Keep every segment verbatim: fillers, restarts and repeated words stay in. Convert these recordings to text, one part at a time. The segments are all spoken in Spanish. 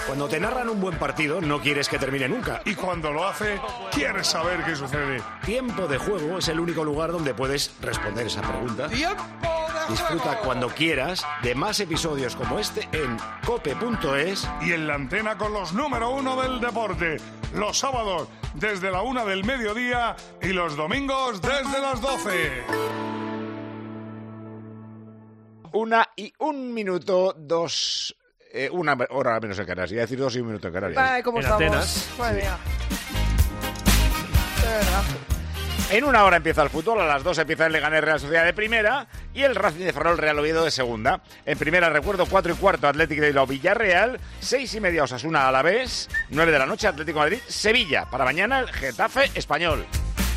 Cuando te narran un buen partido, no quieres que termine nunca. Y cuando lo hace, quieres saber qué sucede. Tiempo de Juego es el único lugar donde puedes responder esa pregunta. ¡Tiempo de Disfruta juego! cuando quieras de más episodios como este en cope punto es. Y en la antena con los número uno del deporte. Los sábados desde la una del mediodía y los domingos desde las doce. Una y un minuto, dos... Eh, una hora menos en Canarias. Iba a decir dos y un minuto en Canarias. Ay, ¿cómo En estamos? Atenas. Madre mía. De verdad. En una hora empieza el fútbol, a las dos empieza el Leganés Real Sociedad de primera y el Racing de Ferrol Real Oviedo de segunda. En primera, recuerdo, cuatro y cuarto Atlético de Bilbao Villarreal, seis y media Osasuna Alavés, nueve de la noche Atlético de Madrid Sevilla. Para mañana el Getafe Español.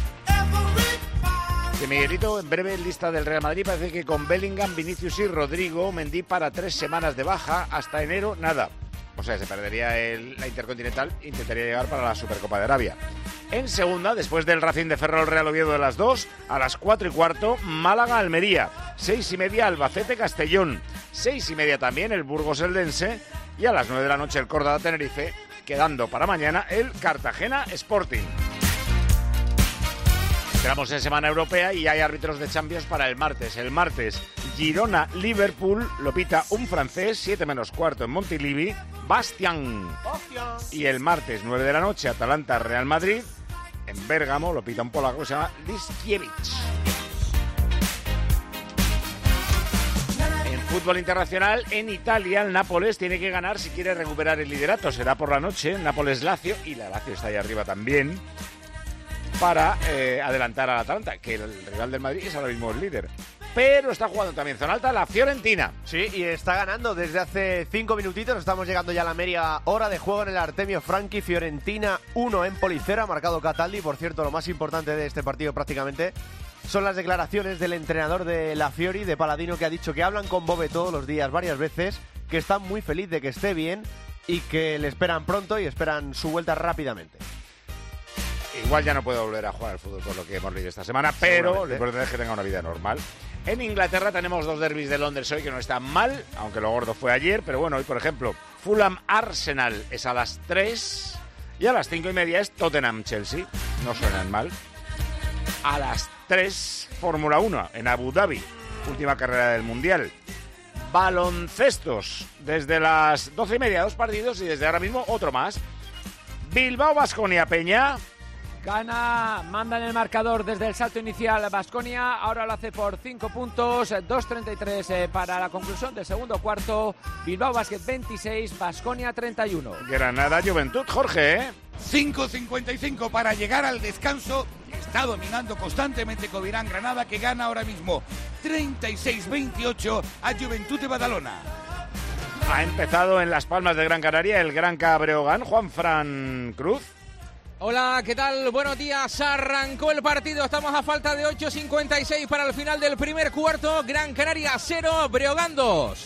Que Miguelito, en breve lista del Real Madrid, parece que con Bellingham, Vinicius y Rodrigo, Mendy para tres semanas de baja, hasta enero nada. O sea, se perdería el, la Intercontinental, intentaría llegar para la Supercopa de Arabia. En segunda, después del Racing de Ferrol Real Oviedo de las dos, a las cuatro y cuarto, Málaga Almería, seis y media Albacete Castellón, seis y media también el Burgos Eldense y a las nueve de la noche el Córdoba Tenerife, quedando para mañana el Cartagena Sporting. Entramos en semana europea y hay árbitros de Champions para el martes. El martes, Girona-Liverpool, lo pita un francés, siete menos cuarto en Montilivi, Bastian. Y el martes, nueve de la noche, Atalanta-Real Madrid, en Bérgamo, lo pita un polaco que se llama Liskiewicz. En fútbol internacional, en Italia, el Nápoles tiene que ganar si quiere recuperar el liderato. Será por la noche, Nápoles-Lazio, y la Lazio está ahí arriba también, para eh, adelantar al Atalanta, que el rival del Madrid es ahora mismo el líder. Pero está jugando también zona alta la Fiorentina. Sí, y está ganando desde hace cinco minutitos. Estamos llegando ya a la media hora de juego en el Artemio Franchi. Fiorentina uno en Policera, marcado Cataldi. Por cierto, lo más importante de este partido prácticamente son las declaraciones del entrenador de la Fiori, de Paladino, que ha dicho que hablan con Bove todos los días, varias veces, que está muy feliz de que esté bien y que le esperan pronto y esperan su vuelta rápidamente. Igual ya no puede volver a jugar al fútbol por lo que hemos leído esta semana, pero lo importante es que tenga una vida normal. En Inglaterra tenemos dos derbis de Londres hoy que no están mal, aunque lo gordo fue ayer, pero bueno, hoy por ejemplo, Fulham-Arsenal es a las tres y a las cinco y media es Tottenham-Chelsea, no suenan mal. A las tres, Fórmula uno en Abu Dhabi, última carrera del Mundial. Baloncestos, desde las doce y media, dos partidos y desde ahora mismo otro más. Bilbao-Baskonia, Peña. Gana, manda en el marcador desde el salto inicial Baskonia, ahora lo hace por cinco puntos, dos treinta y tres eh, para la conclusión del segundo cuarto. Bilbao Basket veintiséis, Baskonia treinta y uno. Granada Juventud, Jorge, ¿eh? cinco cincuenta y cinco para llegar al descanso. Está dominando constantemente Covirán Granada, que gana ahora mismo treinta y seis veintiocho a Juventud de Badalona. Ha empezado en Las Palmas de Gran Canaria el Gran Cabreogán, Juanfran Cruz. Hola, ¿qué tal? Buenos días. Arrancó el partido. Estamos a falta de ocho cincuenta y seis para el final del primer cuarto. Gran Canaria cero, Breogán dos.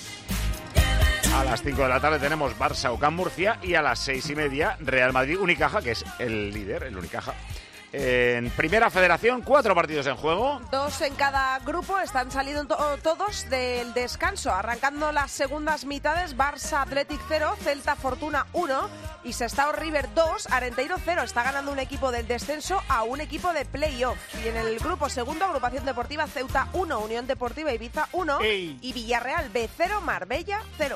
A las cinco de la tarde tenemos Barça Ocán Murcia y a las seis y media Real Madrid Unicaja, que es el líder, el Unicaja. En Primera Federación, cuatro partidos en juego. Dos en cada grupo, están saliendo to- todos del descanso. Arrancando las segundas mitades, Barça Athletic cero, Celta Fortuna uno y Sestao River dos, Arenteiro cero. Está ganando un equipo del descenso a un equipo de playoff. Y en el grupo segundo, Agrupación Deportiva Ceuta uno, Unión Deportiva Ibiza uno Ey. y Villarreal B cero, Marbella cero.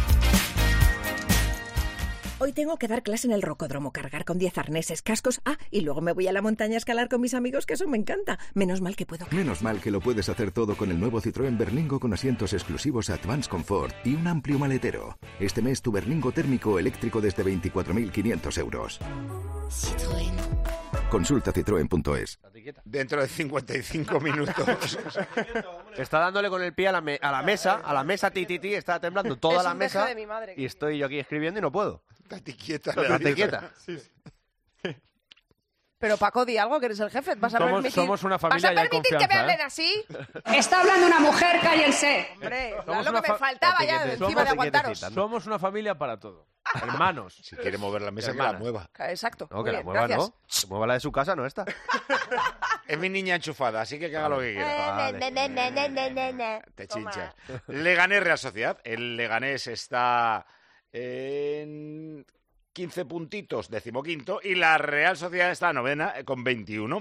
Hoy tengo que dar clase en el rocódromo, cargar con diez arneses, cascos, ah, y luego me voy a la montaña a escalar con mis amigos, que eso me encanta. Menos mal que puedo... Menos mal que lo puedes hacer todo con el nuevo Citroën Berlingo con asientos exclusivos Advance Comfort y un amplio maletero. Este mes tu Berlingo térmico eléctrico desde veinticuatro mil quinientos euros. Citroën. Consulta citroen punto es. Dentro de cincuenta y cinco minutos. Está dándole con el pie a la, me- a la mesa, a la mesa ti, ti, ti, está temblando toda Es la un deje mesa de mi madre. y estoy yo aquí escribiendo y no puedo. Estate quieta. Estate quieta. Pero Paco, di algo, que eres el jefe. ¿Vas a Somos- permitir, somos una familia ¿vas a ya de permitir que me confianza, hablen ¿eh? así? Está hablando una mujer, cállense. Hombre, Somos lo una que me fa- faltaba ya Somos encima de aguantaros. etiquetecitas, ¿no? Somos una familia para todo. Hermanos. Si quiere mover la mesa, que Hermana. la mueva. Exacto. No, Muy que la bien, mueva, gracias. ¿no? Que mueva la de su casa, no esta. Es mi niña enchufada, así que que haga lo que quiera. Vale. Ne, ne, ne, ne, ne, ne, ne. Te Toma. chinchas. Leganés Real Sociedad. El Leganés está en quince puntitos, decimoquinto, y la Real Sociedad está novena eh, con veintiuno.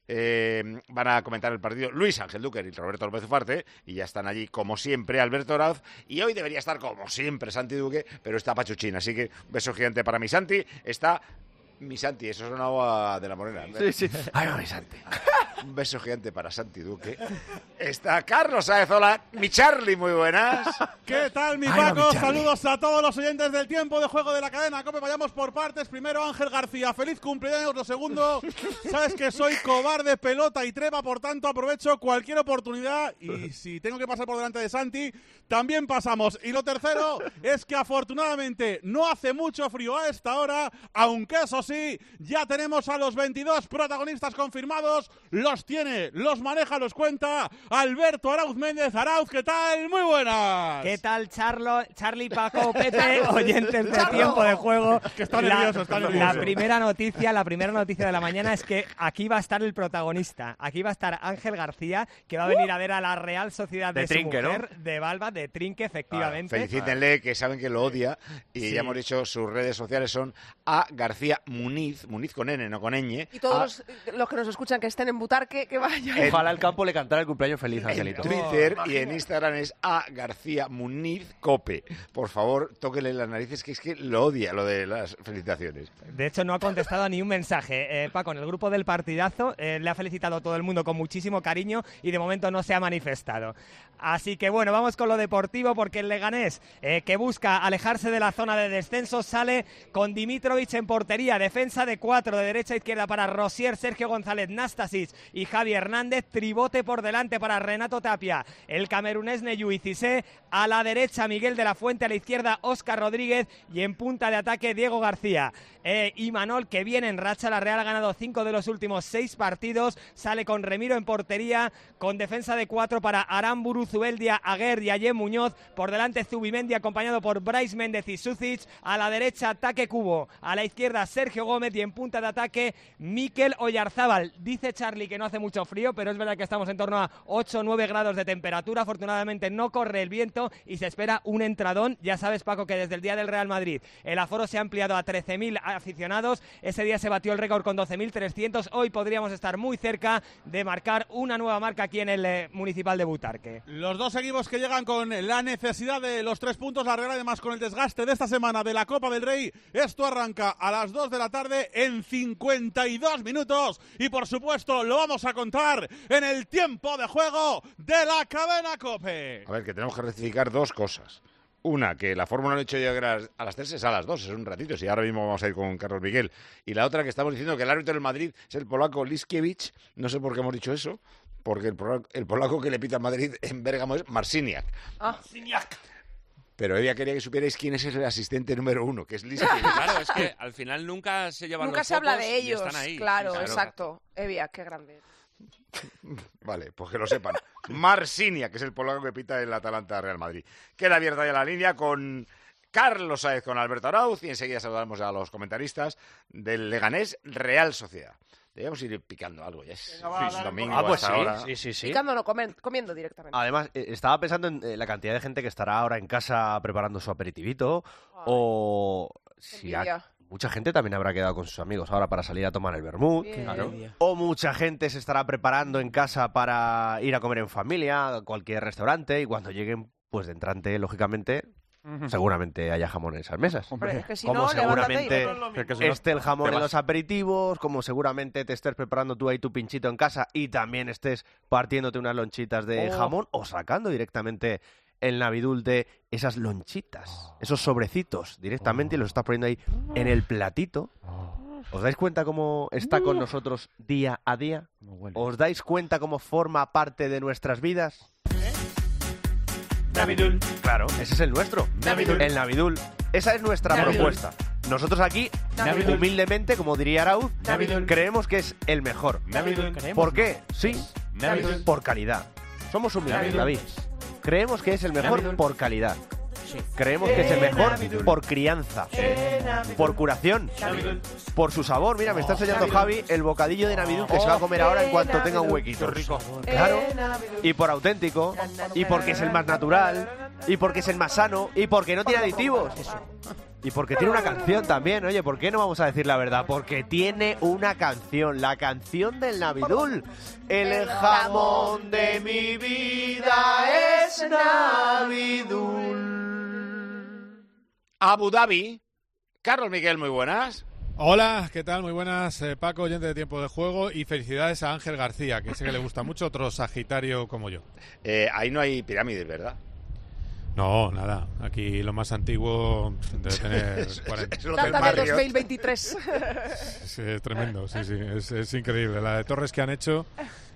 Eh, van a comentar el partido Luis Ángel Duque y Roberto López Ufarte, y ya están allí como siempre Alberto Arauz, y hoy debería estar como siempre Santi Duque, pero está Pachuchín, así que un beso gigante para mi Santi. Está mi Santi, eso es una agua de la Morena. Sí, sí. Ay, mi Santi. Un beso gigante para Santi Duque. Está Carlos Sáez, hola. Mi Charlie, muy buenas. ¿Qué tal, mi Ay, Paco? no, mi Saludos a todos los oyentes del tiempo de juego de la cadena COPE. Vayamos por partes. Primero, Ángel García. Feliz cumpleaños. Lo segundo, sabes que soy cobarde, pelota y treva, por tanto aprovecho cualquier oportunidad. Y si tengo que pasar por delante de Santi, también pasamos. Y lo tercero es que afortunadamente no hace mucho frío a esta hora, aunque eso sí, ya tenemos a los veintidós protagonistas confirmados. Los tiene, los maneja, los cuenta Alberto Arauz Méndez. Arauz, ¿qué tal? Muy buenas. ¿Qué tal, Charlo, Charlie, Paco, Pepe, oyentes de Tiempo de Juego? Que está la, nervioso, está nervioso. La primera noticia, la primera noticia de la mañana es que aquí va a estar el protagonista. Aquí va a estar Ángel García, que va a venir a ver a la Real Sociedad de, De su Trinque, mujer, ¿no? de Balba, de Trinque, efectivamente. Ah, felicítenle, que saben que lo odia, y Sí. ya hemos dicho, sus redes sociales son a García Muniz, Muniz con N, no con ñ. Y todos los, los que nos escuchan que estén en Butarque, que vayan. En- Ojalá el campo le cantara el cumpleaños feliz, En Angelito. Twitter Oh, y en Instagram es a García Muniz Cope. Por favor, tóquele las narices, que es que lo odia, lo de las felicitaciones. De hecho, no ha contestado a ni un mensaje. Eh, Paco, en el grupo del partidazo eh, le ha felicitado a todo el mundo con muchísimo cariño y de momento no se ha manifestado. Así que bueno, vamos con lo deportivo, porque el Leganés, eh, que busca alejarse de la zona de descenso, sale con Dimitrovic en portería, defensa de cuatro, de derecha a izquierda para Rosier, Sergio González, Nastasic y Javi Hernández, tribote por delante para Renato Tapia, el camerunés Neyu Cissé, a la derecha Miguel de la Fuente, a la izquierda Óscar Rodríguez y en punta de ataque Diego García. Eh, y Manol, que viene en racha, la Real ha ganado cinco de los últimos seis partidos, sale con Remiro en portería, con defensa de cuatro para Aramburu, Zubeldia, Aguer y Ayem Muñoz, por delante Zubimendi acompañado por Brais Méndez y Sucic, a la derecha Taque Cubo, a la izquierda Sergio Gómez y en punta de ataque Mikel Oyarzábal. Dice Charlie que no hace mucho frío, pero es verdad que estamos en torno a ocho o nueve grados de temperatura, afortunadamente no corre el viento y se espera un entradón. Ya sabes, Paco, que desde el día del Real Madrid el aforo se ha ampliado a trece mil aficionados, ese día se batió el récord con doce mil trescientos, hoy podríamos estar muy cerca de marcar una nueva marca aquí en el eh, Municipal de Butarque. Los dos equipos que llegan con la necesidad de los tres puntos, la Real además con el desgaste de esta semana de la Copa del Rey. Esto arranca a las dos de la tarde en cincuenta y dos minutos y por supuesto lo vamos a contar en el tiempo de juego de la cadena COPE. A ver, que tenemos que rectificar dos cosas. Una, que la Fórmula no ha hecho llegar a las, a las tres, es a las dos, es un ratito, si ahora mismo vamos a ir con Carlos Miguel. Y la otra, que estamos diciendo que el árbitro del Madrid es el polaco Liskiewicz, no sé por qué hemos dicho eso, porque el polaco, el polaco que le pita al Madrid en Bérgamo es Marciniak. Ah. Pero ella quería que supierais quién es el asistente número uno, que es Liskiewicz. Claro, es que al final nunca se llevan Nunca los se habla focos de y ellos, están ahí. claro, Claro. exacto. Evia, qué grande. Vale, pues que lo sepan. Marsinia, que es el polaco que pita el Atalanta Real Madrid. Queda abierta ya la línea con Carlos Sáez, con Alberto Arauz, y enseguida saludamos a los comentaristas del Leganés Real Sociedad. Debemos ir picando algo, ya es, Venga, va, es dale. domingo Ah, pues hasta sí, ahora. sí, sí, sí. Picando no, comen- comiendo directamente. Además, eh, estaba pensando en eh, la cantidad de gente que estará ahora en casa preparando su aperitivito, o si ha- envidia. mucha gente también habrá quedado con sus amigos ahora para salir a tomar el vermut, Bien. claro. O mucha gente se estará preparando en casa para ir a comer en familia, a cualquier restaurante, y cuando lleguen, pues de entrante, lógicamente, seguramente haya jamón en esas mesas. Hombre, es que si como no, levántate y- seguramente No es lo mismo. es que esté el jamón Te en vas. los aperitivos, como seguramente te estés preparando tú ahí tu pinchito en casa y también estés partiéndote unas lonchitas de Oh. jamón o sacando directamente el Navidul de esas lonchitas, esos sobrecitos directamente y los estás poniendo ahí en el platito. ¿Os dais cuenta cómo está con nosotros día a día? ¿Os dais cuenta cómo forma parte de nuestras vidas? Navidul. Claro, ese es el nuestro. Navidul. El Navidul. Esa es nuestra Navidul. propuesta. Nosotros aquí, Navidul. humildemente, como diría Arauz, Navidul. creemos que es el mejor. Navidul. ¿Por qué? Sí, Navidul. por calidad. Somos humildes, Navidul. David. Creemos que es el mejor Navidul. por calidad. Creemos que es el mejor Navidul. por crianza, por curación, por su sabor. Mira, me está enseñando Javi el bocadillo de Navidul que se va a comer ahora en cuanto tenga un huequito. rico. Claro. Y por auténtico, y porque es el más natural, y porque es el más sano, y porque no tiene aditivos. Y porque tiene una canción también, oye, ¿por qué no vamos a decir la verdad? Porque tiene una canción, la canción del Navidul. El jamón de mi vida es Navidul. Abu Dhabi. Carlos Miguel, muy buenas. Hola, ¿qué tal? Muy buenas, eh, Paco, oyente de Tiempo de Juego, y felicidades a Ángel García, que sé que le gusta mucho, otro sagitario como yo. Eh, ahí no hay pirámides, ¿verdad? No, nada. Aquí lo más antiguo debe tener cuarenta. Data de dos mil veintitrés. Sí, es tremendo, sí, sí, es, es increíble. La de torres que han hecho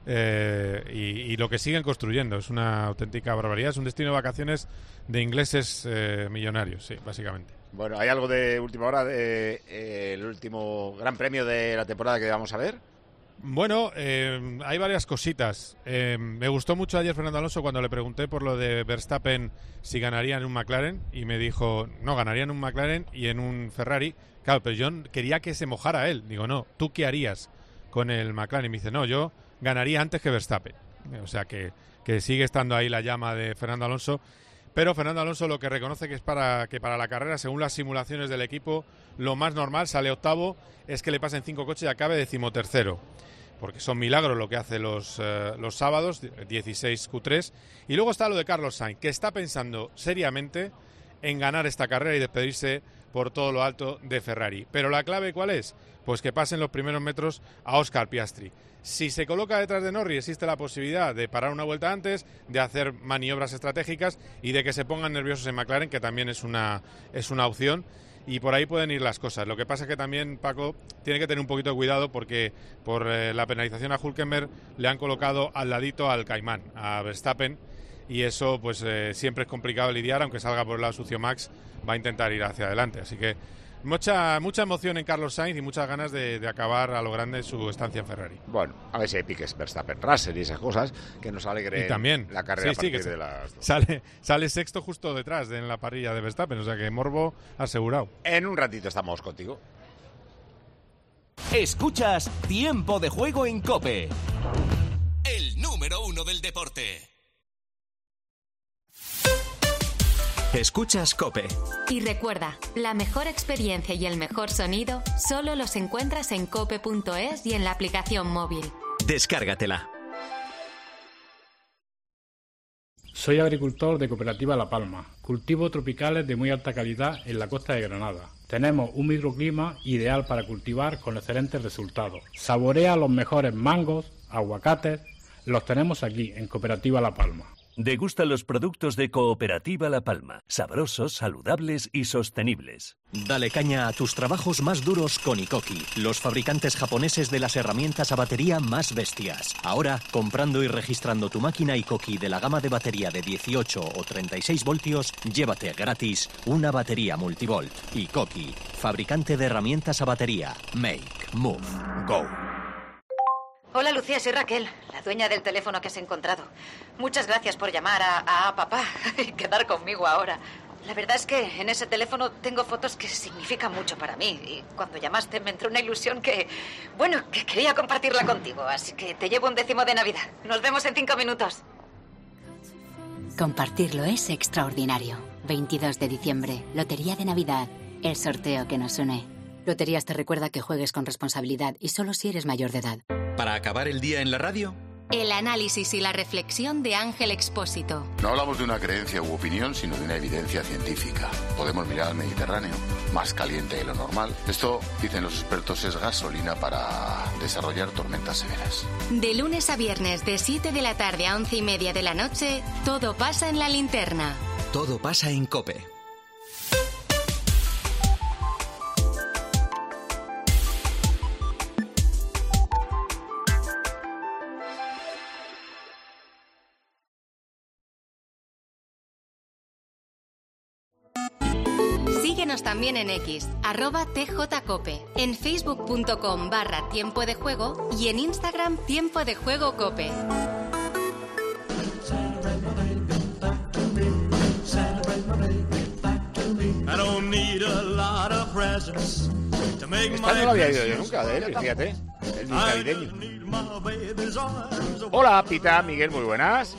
eh, y, y lo que siguen construyendo es una auténtica barbaridad. Es un destino de vacaciones de ingleses eh, millonarios, sí, básicamente. Bueno, ¿hay algo de última hora de eh, el último gran premio de la temporada que vamos a ver? Bueno, eh, hay varias cositas. Eh, me gustó mucho ayer Fernando Alonso cuando le pregunté por lo de Verstappen si ganaría en un McLaren y me dijo, no, ganaría en un McLaren y en un Ferrari. Claro, pero yo quería que se mojara él. Digo, no, ¿tú qué harías con el McLaren? Y me dice, no, yo ganaría antes que Verstappen. O sea que, que sigue estando ahí la llama de Fernando Alonso. Pero Fernando Alonso lo que reconoce que es para que para la carrera, según las simulaciones del equipo, lo más normal, sale octavo, es que le pasen cinco coches y acabe decimotercero. Porque son milagros lo que hace los, eh, los sábados, dieciséis Q tres. Y luego está lo de Carlos Sainz, que está pensando seriamente en ganar esta carrera y despedirse por todo lo alto de Ferrari. Pero la clave, ¿cuál es? Pues que pasen los primeros metros a Oscar Piastri. Si se coloca detrás de Norris, existe la posibilidad de parar una vuelta antes, de hacer maniobras estratégicas y de que se pongan nerviosos en McLaren, que también es una, es una opción. Y por ahí pueden ir las cosas. Lo que pasa es que también, Paco, tiene que tener un poquito de cuidado porque por eh, la penalización a Hülkenberg le han colocado al ladito al Caimán, a Verstappen, y eso pues eh, siempre es complicado lidiar, aunque salga por el lado sucio Max, va a intentar ir hacia adelante. Así que mucha mucha emoción en Carlos Sainz y muchas ganas de, de acabar a lo grande su estancia en Ferrari. Bueno, a ver si hay piques Verstappen, Russell y esas cosas que nos alegren y también la carrera sí, sí, a partir que de las... Sale, sale sexto justo detrás de, en la parrilla de Verstappen, o sea que morbo asegurado. En un ratito estamos contigo. Escuchas Tiempo de Juego en COPE, el número uno del deporte. Escuchas COPE. Y recuerda, la mejor experiencia y el mejor sonido solo los encuentras en cope punto es y en la aplicación móvil. Descárgatela. Soy agricultor de Cooperativa La Palma. Cultivo tropicales de muy alta calidad en la costa de Granada. Tenemos un microclima ideal para cultivar con excelentes resultados. Saborea los mejores mangos, aguacates. Los tenemos aquí en Cooperativa La Palma. Degusta los productos de Cooperativa La Palma, sabrosos, saludables y sostenibles. Dale caña a tus trabajos más duros con Ikoki, los fabricantes japoneses de las herramientas a batería más bestias. Ahora, comprando y registrando tu máquina Ikoki de la gama de batería de dieciocho o treinta y seis voltios, llévate gratis una batería multivolt. Ikoki, fabricante de herramientas a batería. Make, move, go. Hola Lucía, soy Raquel, la dueña del teléfono que has encontrado. Muchas gracias por llamar a, a papá y quedar conmigo ahora. La verdad es que en ese teléfono tengo fotos que significan mucho para mí. Y cuando llamaste me entró una ilusión que, bueno, que quería compartirla contigo. Así que te llevo un décimo de Navidad. Nos vemos en cinco minutos. Compartirlo es extraordinario. veintidós de diciembre, Lotería de Navidad, el sorteo que nos une. Loterías te recuerda que juegues con responsabilidad y solo si eres mayor de edad. Para acabar el día en la radio, el análisis y la reflexión de Ángel Expósito. No hablamos de una creencia u opinión, sino de una evidencia científica. Podemos mirar al Mediterráneo, más caliente de lo normal. Esto, dicen los expertos, es gasolina para desarrollar tormentas severas. De lunes a viernes, de siete de la tarde a once y media de la noche, todo pasa en la linterna. Todo pasa en COPE. Síguenos también en X, arroba tjcope, en facebook.com barra tiempo de juego y en Instagram tiempo de juego cope. Esta no lo había oído yo nunca de él, fíjate, el navideño. Hola, Pita, Miguel, muy buenas.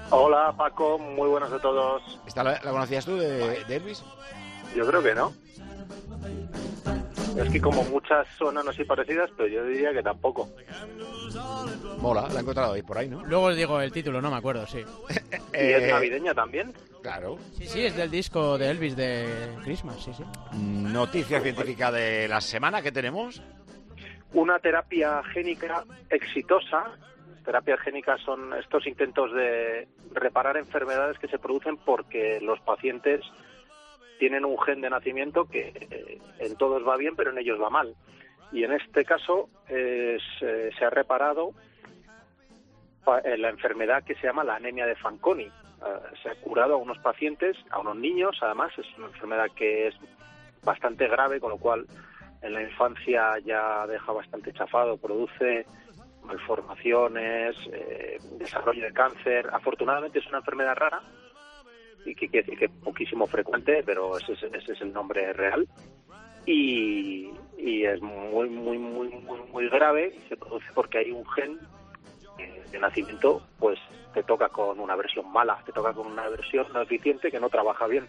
Hola, Paco, muy buenas a todos. ¿Esta la, la conocías tú de, de Elvis? Yo creo que no. Es que como muchas suenan así parecidas, pero yo diría que tampoco. Mola, la he encontrado ahí por ahí, ¿no? Luego os digo el título, no me acuerdo, sí. ¿Y es navideña también? Claro. Sí, sí, es del disco de Elvis de Christmas, sí, sí. Noticia científica de la semana que tenemos. Una terapia génica exitosa. Terapias génicas son estos intentos de reparar enfermedades que se producen porque los pacientes tienen un gen de nacimiento que eh, en todos va bien, pero en ellos va mal. Y en este caso eh, se, se ha reparado eh, la enfermedad que se llama la anemia de Fanconi. Eh, se ha curado a unos pacientes, a unos niños, además. Es una enfermedad que es bastante grave, con lo cual en la infancia ya deja bastante chafado, produce malformaciones, eh, desarrollo de cáncer. Afortunadamente es una enfermedad rara, y que quiere decir que es poquísimo frecuente, pero ese es, ese es el nombre real. Y, y es muy, muy, muy, muy, muy grave, y se produce porque hay un gen eh, de nacimiento, pues te toca con una versión mala, te toca con una versión no eficiente que no trabaja bien.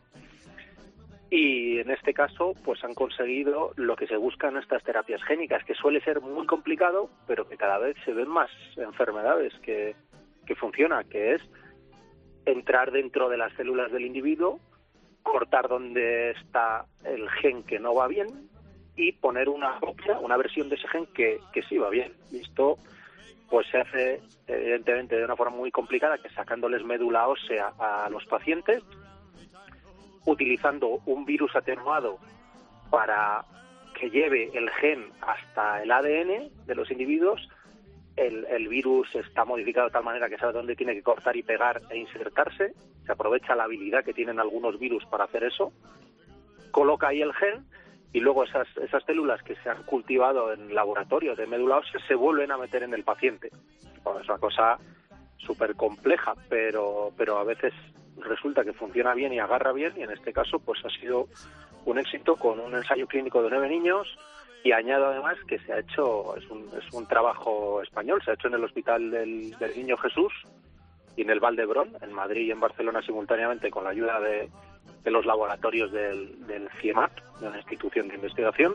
Y en este caso, pues han conseguido lo que se busca en estas terapias génicas, que suele ser muy complicado, pero que cada vez se ven más enfermedades que, que funciona, que es entrar dentro de las células del individuo, cortar donde está el gen que no va bien y poner una copia, una versión de ese gen que, que sí va bien. Y esto pues se hace evidentemente de una forma muy complicada, que es sacándoles médula ósea a los pacientes, utilizando un virus atenuado para que lleve el gen hasta el A D N de los individuos. El, el virus está modificado de tal manera que sabe dónde tiene que cortar y pegar e insertarse. Se aprovecha la habilidad que tienen algunos virus para hacer eso. Coloca ahí el gen y luego esas, esas células que se han cultivado en laboratorio de médula ósea se vuelven a meter en el paciente. Bueno, es una cosa súper compleja, pero, pero a veces resulta que funciona bien y agarra bien, y en este caso pues ha sido un éxito con un ensayo clínico de nueve niños. Y añado además que se ha hecho, es un, es un trabajo español, se ha hecho en el Hospital del, del Niño Jesús y en el Vall d'Hebron, en Madrid y en Barcelona simultáneamente, con la ayuda de, de los laboratorios del, del CIEMAT, de una institución de investigación.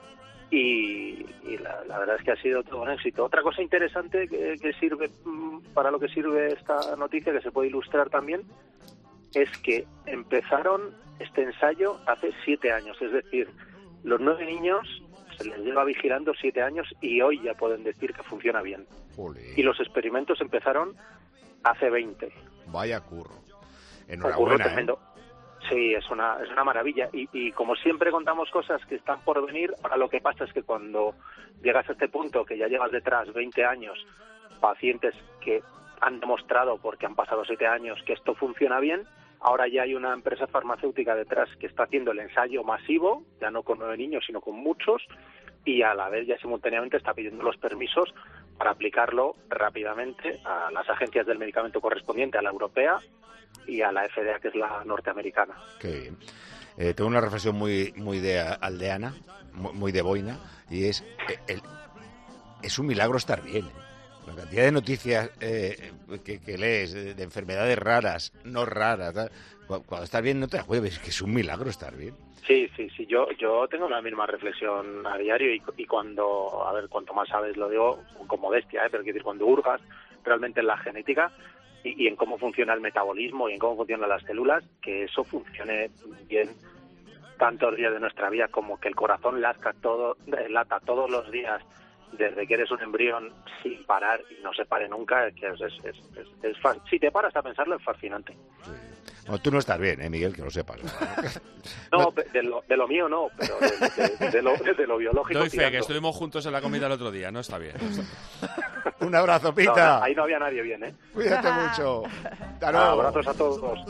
Y, y la, la verdad es que ha sido todo un éxito. Otra cosa interesante que, que sirve, para lo que sirve esta noticia, que se puede ilustrar también, es que empezaron este ensayo hace siete años, es decir, los nueve niños se les lleva vigilando siete años y hoy ya pueden decir que funciona bien. Olé. Y los experimentos empezaron hace veinte. Vaya curro. Un Enhorabuena, curro ¿eh? tremendo. Sí, es una, es una maravilla. Y, y como siempre contamos cosas que están por venir, ahora lo que pasa es que cuando llegas a este punto, que ya llevas detrás veinte años, pacientes que han demostrado, porque han pasado siete años, que esto funciona bien, ahora ya hay una empresa farmacéutica detrás que está haciendo el ensayo masivo, ya no con nueve niños, sino con muchos, y a la vez ya simultáneamente está pidiendo los permisos para aplicarlo rápidamente a las agencias del medicamento correspondiente, a la europea y a la F D A, que es la norteamericana. Qué bien. Eh, tengo una reflexión muy, muy de aldeana, muy, muy de boina, y es, eh, el, es un milagro estar bien, ¿eh? La cantidad de noticias eh, que, que lees de, de enfermedades raras, no raras, tal. Cuando estás bien no te acuerdas, es que es un milagro estar bien. Sí, sí, sí, yo yo tengo la misma reflexión a diario y, y cuando, a ver, cuanto más sabes, lo digo con modestia, ¿eh? Pero quiero decir, cuando hurgas realmente en la genética y, y en cómo funciona el metabolismo y en cómo funcionan las células, que eso funcione bien tantos días de nuestra vida como que el corazón lata, todo, lata todos los días desde que eres un embrión sin parar y no se pare nunca, que es, es, es, es, es fa- si te paras a pensarlo es fascinante. Sí. No, tú no estás bien, ¿eh, Miguel? Que lo sepas. No, no. De, lo, de lo mío no, pero de, de, de, lo, de lo biológico. Doy fe, tirando. que estuvimos juntos en la comida el otro día, no está bien. Un abrazo, Pita. No, ahí no había nadie bien, ¿eh? Cuídate mucho. Hasta luego. Abrazos a todos.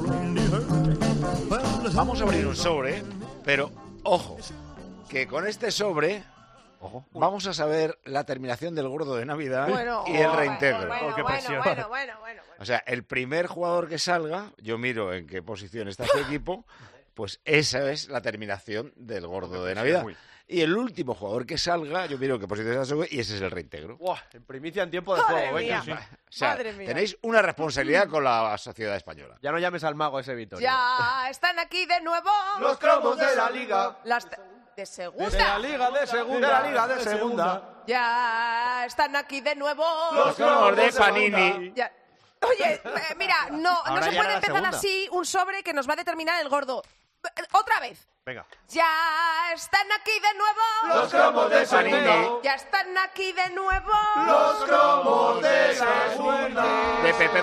Vamos a abrir un sobre, pero ojo, que con este sobre ojo, vamos a saber la terminación del gordo de Navidad Bueno, y el oh, reintegro. bueno, Oh, qué bueno, presión. bueno, bueno, bueno, bueno. O sea, el primer jugador que salga, yo miro en qué posición está su equipo, pues esa es la terminación del gordo de Navidad. Y el último jugador que salga, yo miro en qué posición está su equipo y ese es el reintegro. Buah, en primicia en tiempo de Madre juego, venga. mía. Sí. O sea, Madre mía. tenéis una responsabilidad con la sociedad española. Ya no llames al mago ese Vitorio. Ya están aquí de nuevo Los cromos de la liga. Las, De segunda. De la Liga de Segunda. De la Liga de Segunda. Ya están aquí de nuevo. Los cromos de Panini. Ya. Oye, eh, mira, no, no Ahora se ya puede era la empezar segunda. así un sobre que nos va a determinar el gordo. Eh, Otra vez. Venga. Ya están aquí de nuevo. Los cromos de Panini. Ya están aquí de nuevo. Los cromos de Segunda. De Pepe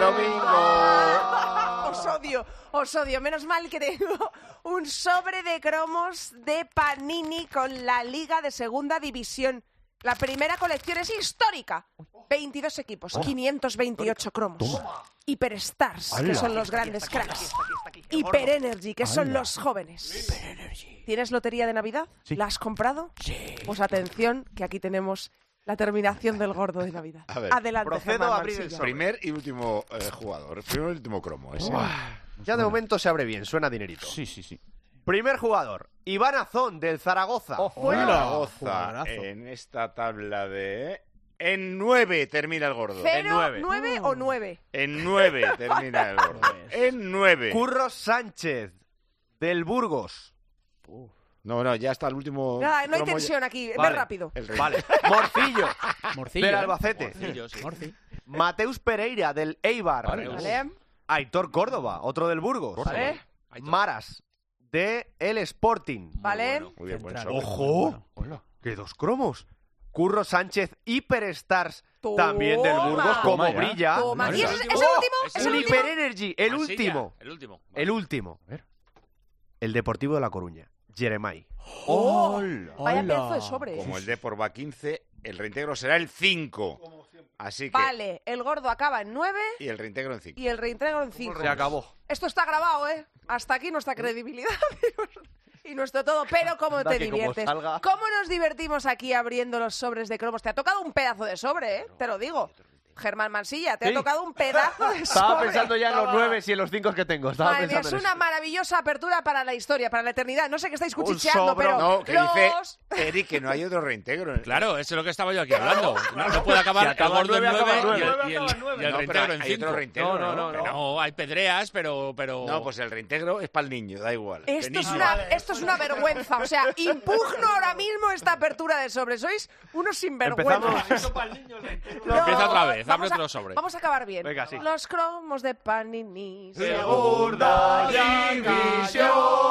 Domingo. Os odio, os odio. Menos mal que tengo un sobre de cromos de Panini con la Liga de Segunda División. La primera colección es histórica. veintidós equipos, quinientos veintiocho cromos. Hyperstars, que ¡Hala! son los grandes cracks. Hyper Energy, que son los jóvenes. ¿Tienes lotería de Navidad? ¿La has comprado? Sí. Pues atención, que aquí tenemos la terminación del gordo de Navidad. A ver, Adelante, procedo Germán a abrir el Mansilla. sobre. Primer y último eh, jugador. Primero y último cromo. Ese. Ya de momento se abre bien, suena dinerito. Sí, sí, sí. Primer jugador, Iván Azón, del Zaragoza. Zaragoza Jugadorazo. en esta tabla de... En nueve termina el gordo. ¿Cero, nueve. nueve o nueve? En nueve termina el gordo. En nueve. Curro Sánchez, del Burgos. No, no, ya está el último... Nada, no hay cromo tensión ya- aquí, ve Vale. rápido. El rey. Vale. Morcillo, Morcillo. del ¿eh? Albacete. Morcillo, sí. Morci. Mateus Pereira, del Eibar. Vale. ¿Vale? Aitor Córdoba, otro del Burgos. ¿Vale? Maras, de El Sporting. ¿Vale? Muy bien, buen Central. sobre. ¡Ojo! ¡Qué dos cromos! Curro Sánchez, Hyperstars, Toma. también del Burgos, como Toma ya. brilla. Toma. Vale. ¿Y es, ¿El es el último? último? ¿Es ¿Es Un el último? Hyper Energy, el Mansilla, último. El último. El último. El Deportivo de La Coruña, Jeremai. ¡Oh! ¡Hola! Vaya Hola. pedazo de sobre. Como el Depor va quince, el reintegro será el cinco. Así que... Vale, el gordo acaba en nueve Y el reintegro en cinco. y el reintegro en cinco. Se acabó. Esto está grabado, ¿eh? Hasta aquí nuestra credibilidad y nuestro todo. Pero ¿cómo Anda, te que como diviertes? salga. ¿Cómo nos divertimos aquí abriendo los sobres de cromos? Te ha tocado un pedazo de sobre, ¿eh? Te lo digo. Germán Mansilla, te Sí. ha tocado un pedazo de sobre. Estaba pensando ya en los nueve y en los cinco que tengo. Estaba Madre mía, pensando es en una eso. maravillosa apertura para la historia, para la eternidad. No sé qué estáis cuchicheando, sobro. pero No, que los... dice Eric que no hay otro reintegro. Claro, eso es lo que estaba yo aquí hablando. No, no puede acabar Si acaba el gordo en nueve, nueve acaba y el, nueve. y el, y el No, pero reintegro en hay otro cinco. reintegro, No, no, no, Que no, hay pedreas, pero... pero... No, pues el reintegro es para el niño, da igual. Esto es, niño. una, esto es una vergüenza. O sea, impugno ahora mismo esta apertura de sobre. Sois unos sinvergüenzas. No, Empieza otra vez, abre vamos a- otro sobre. Vamos a acabar bien. Venga, sí. Los cromos de Panini. Segunda división.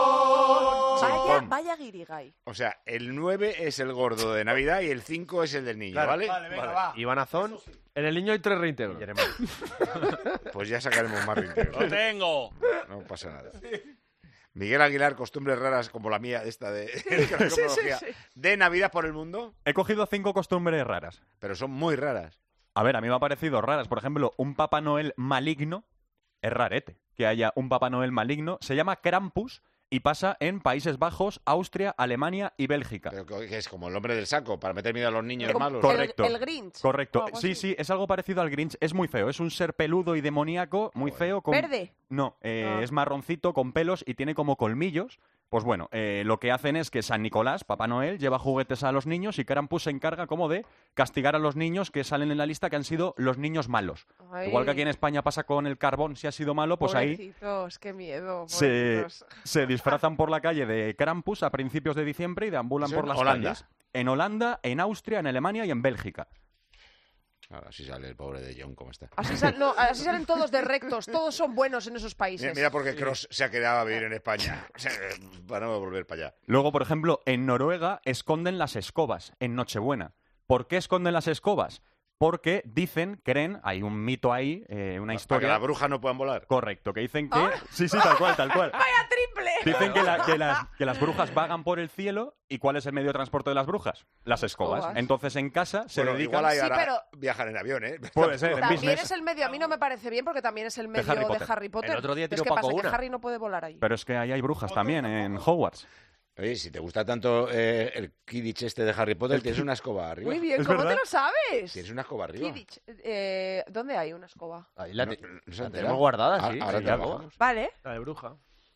Vaya, Pum. vaya guirigay. O sea, el nueve es el gordo de Navidad y el cinco es el del niño, Claro. ¿vale? Iván Azón, En el niño hay tres reintegros. Jeremai. Pues ya sacaremos más reintegros. ¡Lo tengo! No pasa nada. Miguel Aguilar, costumbres raras como la mía, esta de, de cronología, sí, sí. de Navidad por el mundo, He cogido cinco costumbres raras. pero son muy raras. A ver, a mí me ha parecido raras. Por ejemplo, un Papá Noel maligno es rarete. Que haya un Papá Noel maligno. Se llama Krampus y pasa en Países Bajos, Austria, Alemania y Bélgica. Pero que es como el hombre del saco, para meter miedo a los niños Como malos. Correcto. El, el Grinch. Correcto. O algo Sí, así. sí, es algo parecido al Grinch. Es muy feo. Es un ser peludo y demoníaco, muy feo. Con... ¿Verde? No, eh, Ah. es marroncito, con pelos y tiene como colmillos. Pues bueno, eh, lo que hacen es que San Nicolás, Papá Noel, lleva juguetes a los niños y Krampus se encarga como de castigar a los niños que salen en la lista que han sido los niños malos. Ay. Igual que aquí en España pasa con el carbón, si ha sido malo, pues ahí Pobrecitos, qué miedo. se, pobrecitos. se disfrazan por la calle de Krampus a principios de diciembre y deambulan Eso por en las Holanda. calles. En Holanda, en Austria, en Alemania y en Bélgica. Ahora así sale el pobre de John, ¿cómo está? Así, sal- no, así salen todos de rectos. Todos son buenos en esos países. Mira, mira porque Cross se ha quedado a vivir en España. O sea, para no volver para allá. Luego, por ejemplo, en Noruega esconden las escobas en Nochebuena. ¿Por qué esconden las escobas? Porque dicen, creen, hay un mito ahí, eh, una Para que historia... las brujas no puedan volar. Correcto, que dicen que... ¿Ah? Sí, sí, tal cual, tal cual. ¡Vaya triple! Dicen que, la- que las, que las brujas vagan por el cielo. ¿Y cuál es el medio de transporte de las brujas? Las escobas. Escobas. Entonces en casa se Bueno, dedican... igual hay Sí, ahora pero- viajan en avión, ¿eh? Puede ser, en También business. es el medio. A mí no me parece bien porque también es el medio de Harry Harry Potter. Potter. El otro día Es tiró que Paco pasa una. que Harry no puede volar ahí. Pero es que ahí hay brujas también en Hogwarts. Oye, si te gusta tanto eh, el Quidditch este de Harry Potter, tienes una escoba arriba. Muy bien, ¿Es ¿cómo verdad? te lo sabes? Tienes una escoba arriba. Quidditch. Eh, ¿Dónde hay una escoba? Ahí la, No, te- no se la entera. tenemos guardada, Ah, sí. ahora sí, te la algo. bajamos. Vale. La de bruja.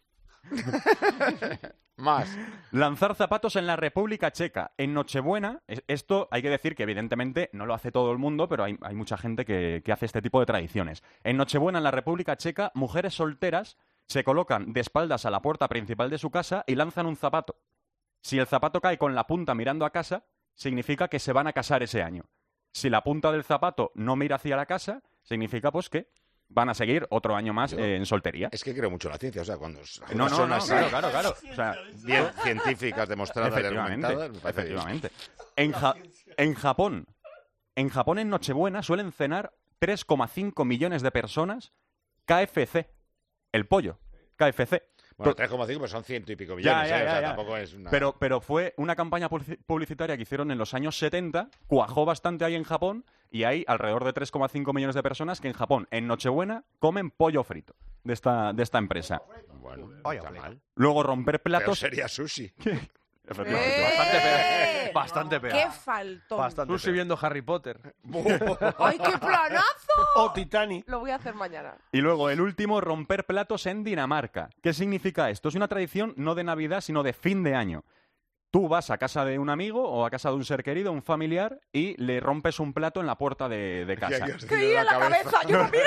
Más. Lanzar zapatos en la República Checa. En Nochebuena, es- esto hay que decir que evidentemente no lo hace todo el mundo, pero hay, hay mucha gente que, que hace este tipo de tradiciones. En Nochebuena, en la República Checa, mujeres solteras se colocan de espaldas a la puerta principal de su casa y lanzan un zapato. Si el zapato cae con la punta mirando a casa, significa que se van a casar ese año. Si la punta del zapato no mira hacia la casa, significa pues que van a seguir otro año más eh, en soltería. Es que creo mucho en la ciencia, o sea, cuando no, no, son no, así, claro, claro, claro. O sea, bien científicas, demostradas y efectivamente, argumentadas, me parece efectivamente. En, ja en Japón, en Japón en Nochebuena suelen cenar tres coma cinco millones de personas K F C, el pollo, K F C. Bueno, tres coma cinco pues son ciento y pico millones, ya, ya, ¿eh? O sea, ya, ya. tampoco es una... Pero, pero fue una campaña publicitaria que hicieron en los años setenta, cuajó bastante ahí en Japón, y hay alrededor de tres coma cinco millones de personas que en Japón, en Nochebuena, comen pollo frito de esta, de esta empresa. Bueno, no está mal. Luego romper platos... Pero sería sushi. Efectivamente. ¡Eh! Bastante peor. Bastante peor. ¡Qué faltón! Bastante Sushi peor. Viendo Harry Potter. ¡Ay, qué planazo! O Titanic. Lo voy a hacer mañana. Y luego el último, romper platos en Dinamarca. ¿Qué significa esto? Es una tradición no de Navidad, sino de fin de año. Tú vas a casa de un amigo o a casa de un ser querido, un familiar, y le rompes un plato en la puerta de, de casa. ¡Que en la cabeza! ¡Yo también!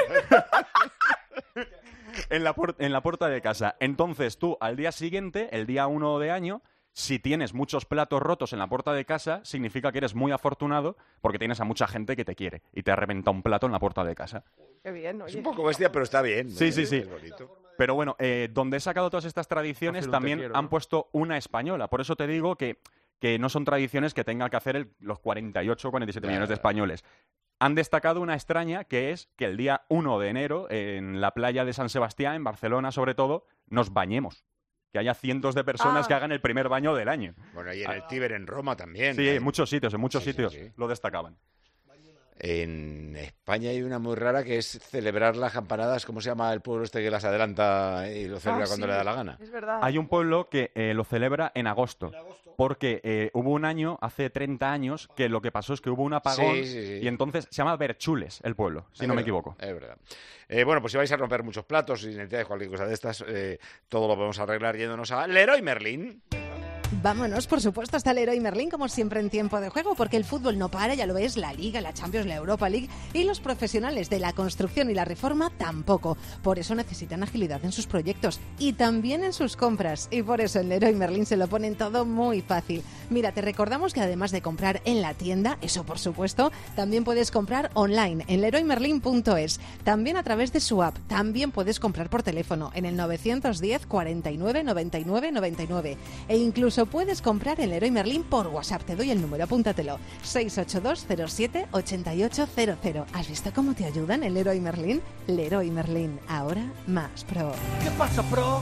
en, la en la puerta de casa. Entonces tú, al día siguiente, el día uno de año, si tienes muchos platos rotos en la puerta de casa, significa que eres muy afortunado porque tienes a mucha gente que te quiere y te ha reventado un plato en la puerta de casa. Qué bien, oye. Es un poco bestia, pero está bien. Sí, sí, sí. Es bonito. Pero bueno, eh, donde he sacado todas estas tradiciones Hacer un también te quiero, han ¿no? puesto una española. Por eso te digo que, que no son tradiciones que tengan que hacer el- los cuarenta y ocho o cuarenta y siete Claro. millones de españoles. Han destacado una extraña, que es que el día uno de enero, en la playa de San Sebastián, en Barcelona sobre todo, nos bañemos. Que haya cientos de personas Ah. que hagan el primer baño del año. Bueno, y en el Tíber, en Roma también. Sí, Hay- en muchos sitios, en muchos Sí, sí, sitios sí. lo destacaban. En España hay una muy rara que es celebrar las campanadas. ¿Cómo se llama el pueblo este que las adelanta y lo celebra Ah, cuando sí, le da la gana? Es verdad. Hay un pueblo que eh, lo celebra en agosto, porque eh, hubo un año, hace treinta años, que lo que pasó es que hubo un apagón Sí, sí, sí. y entonces se llama Berchules el pueblo, si Es no me verdad, equivoco. Es verdad. Eh, bueno, pues si vais a romper muchos platos, si necesitáis cualquier cosa de estas, eh, todo lo podemos arreglar yéndonos a Leroy Merlin. Vámonos, por supuesto, hasta el Leroy Merlin, como siempre en tiempo de juego, porque el fútbol no para, ya lo ves, la Liga, la Champions, la Europa League, y los profesionales de la construcción y la reforma tampoco. Por eso necesitan agilidad en sus proyectos y también en sus compras. Y por eso en Leroy Merlin se lo ponen todo muy fácil. Mira, te recordamos que además de comprar en la tienda, eso por supuesto, también puedes comprar online en leroy merlin punto es, también a través de su app, también puedes comprar por teléfono en el novecientos diez, cuarenta y nueve, noventa y nueve, noventa y nueve, e incluso puedes comprar en Leroy Merlin por WhatsApp. Te doy el número, apúntatelo, seis ocho dos cero siete ocho ocho cero cero. ¿Has visto cómo te ayudan en Leroy Merlin? Leroy Merlin, ahora más pro. ¿Qué pasa, pro?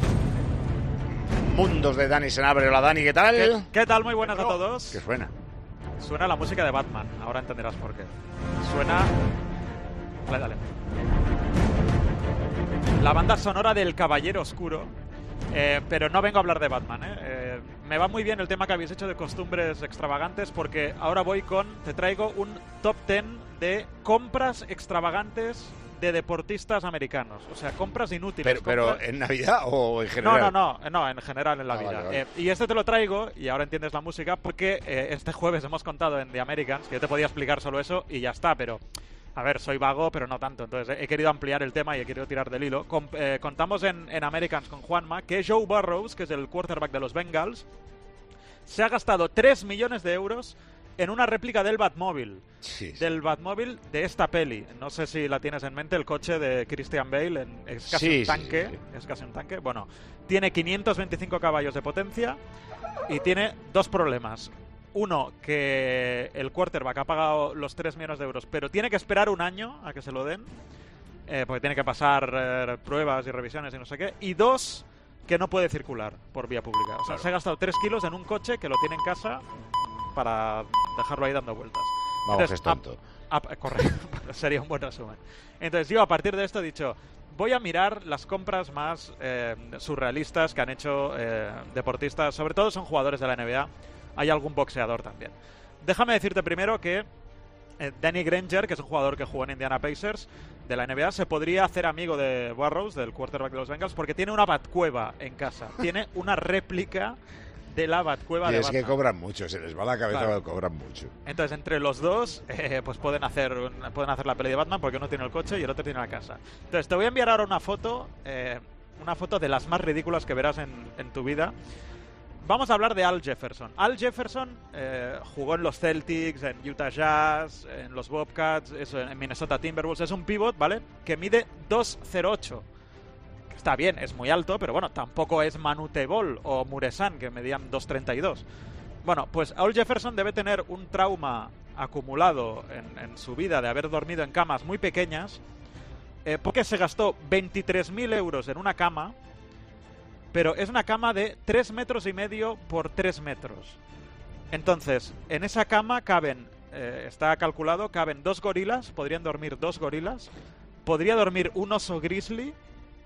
Mundos de Dani Senabre. Hola, Dani, ¿qué tal? ¿Qué, qué tal? Muy buenas a todos. ¿Qué suena? Suena la música de Batman, ahora entenderás por qué. Suena... Dale, dale. La banda sonora del Caballero Oscuro, eh, pero no vengo a hablar de Batman. ¿eh? Eh, me va muy bien el tema que habéis hecho de costumbres extravagantes, porque ahora voy con... Te traigo un top ten de compras extravagantes de deportistas americanos. O sea, compras inútiles. Pero, pero compras- ¿en Navidad o en general? No, no, no, no, en general en la Ah, vida. vale, vale. Eh, y este te lo traigo, y ahora entiendes la música, porque eh, este jueves hemos contado en The Americans, que yo te podía explicar solo eso y ya está, pero... A ver, soy vago, pero no tanto. Entonces he, he querido ampliar el tema y he querido tirar del hilo. Com- eh, contamos en, en Americans con Juanma que Joe Burrows, que es el quarterback de los Bengals, se ha gastado tres millones de euros en una réplica del Batmóvil. Sí, sí. Del Batmóvil de esta peli. No sé si la tienes en mente, el coche de Christian Bale. En, es casi Sí, un sí, tanque. sí, sí. Es casi un tanque. Bueno, tiene quinientos veinticinco caballos de potencia y tiene dos problemas. Uno, que el quarterback ha pagado los tres millones de euros, pero tiene que esperar un año a que se lo den, eh, porque tiene que pasar eh, pruebas y revisiones y no sé qué. Y dos, que no puede circular por vía pública. O sea, Claro. se ha gastado tres kilos en un coche que lo tiene en casa para dejarlo ahí dando vueltas. Vamos, es tonto. a- a- correcto, sería un buen resumen. Entonces yo a partir de esto he dicho, voy a mirar las compras más eh, surrealistas que han hecho eh, deportistas, sobre todo son jugadores de la N B A, hay algún boxeador también. Déjame decirte primero que eh, Danny Granger, que es un jugador que jugó en Indiana Pacers de la N B A, se podría hacer amigo de Burrows, del quarterback de los Bengals, porque tiene una Batcueva en casa, tiene una réplica de la Batcueva Y de es que Batman. cobran mucho, se les va la cabeza, Claro. cobran mucho. Entonces, entre los dos, eh, pues pueden hacer, un- pueden hacer la peli de Batman porque uno tiene el coche y el otro tiene la casa. Entonces, te voy a enviar ahora una foto, eh, una foto de las más ridículas que verás en, en tu vida. vamos a hablar de Al Jefferson. Al Jefferson eh, jugó en los Celtics, en Utah Jazz, en los Bobcats, eso, en Minnesota Timberwolves. Es un pivot, ¿vale? Que mide dos cero ocho. Está bien, es muy alto, pero bueno, tampoco es Manu Tebol o Muresan, que medían dos treinta y dos. Bueno, pues Al Jefferson debe tener un trauma acumulado en, en su vida de haber dormido en camas muy pequeñas, eh, porque se gastó veintitrés mil euros en una cama, pero es una cama de tres metros y medio por tres metros. Entonces, en esa cama caben, eh, está calculado, caben dos gorilas, podrían dormir dos gorilas, podría dormir un oso grizzly,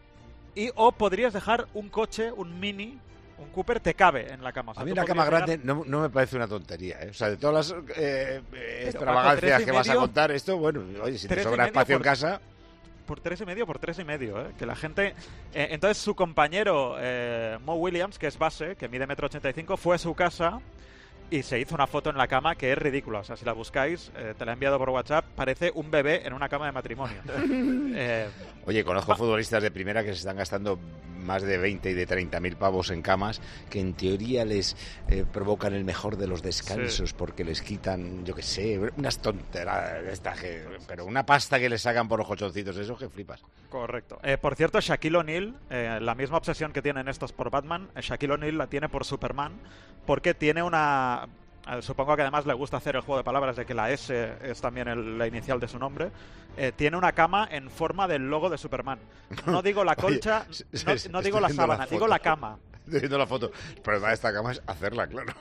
y o podrías dejar un coche, un Mini, un Cooper, te cabe en la cama. O sea, a mí tú una cama podrías grande llegar- no, no me parece una tontería, ¿eh? O sea, de todas las eh, eh, Pero, extravagancias Paco, que vas a tres y medio- contar, esto, bueno, oye, si te tres y sobra medio espacio en por- casa... Por tres y medio, por tres y medio, ¿eh? Que la gente... eh, entonces su compañero eh, Mo Williams, que es base, que mide metro ochenta y cinco, fue a su casa y se hizo una foto en la cama que es ridícula. O sea, si la buscáis, eh, te la he enviado por WhatsApp, parece un bebé en una cama de matrimonio. eh, Oye, conozco futbolistas de primera que se están gastando más de veinte y de treinta mil pavos en camas que en teoría les eh, provocan el mejor de los descansos Sí. porque les quitan, yo qué sé, unas tonteras de estas que, pero una pasta que les sacan por los colchoncitos, eso que flipas. Correcto. Eh, por cierto, Shaquille O'Neal, eh, la misma obsesión que tienen estos por Batman, eh, Shaquille O'Neal la tiene por Superman, porque tiene una... eh, supongo que además le gusta hacer el juego de palabras de que la S es también el- la inicial de su nombre. Eh, tiene una cama en forma del logo de Superman. No digo la colcha, Oye, no, s- no estoy digo la viendo sábana, foto. digo la cama. Estoy viendo la foto. El problema de esta cama es hacerla, claro.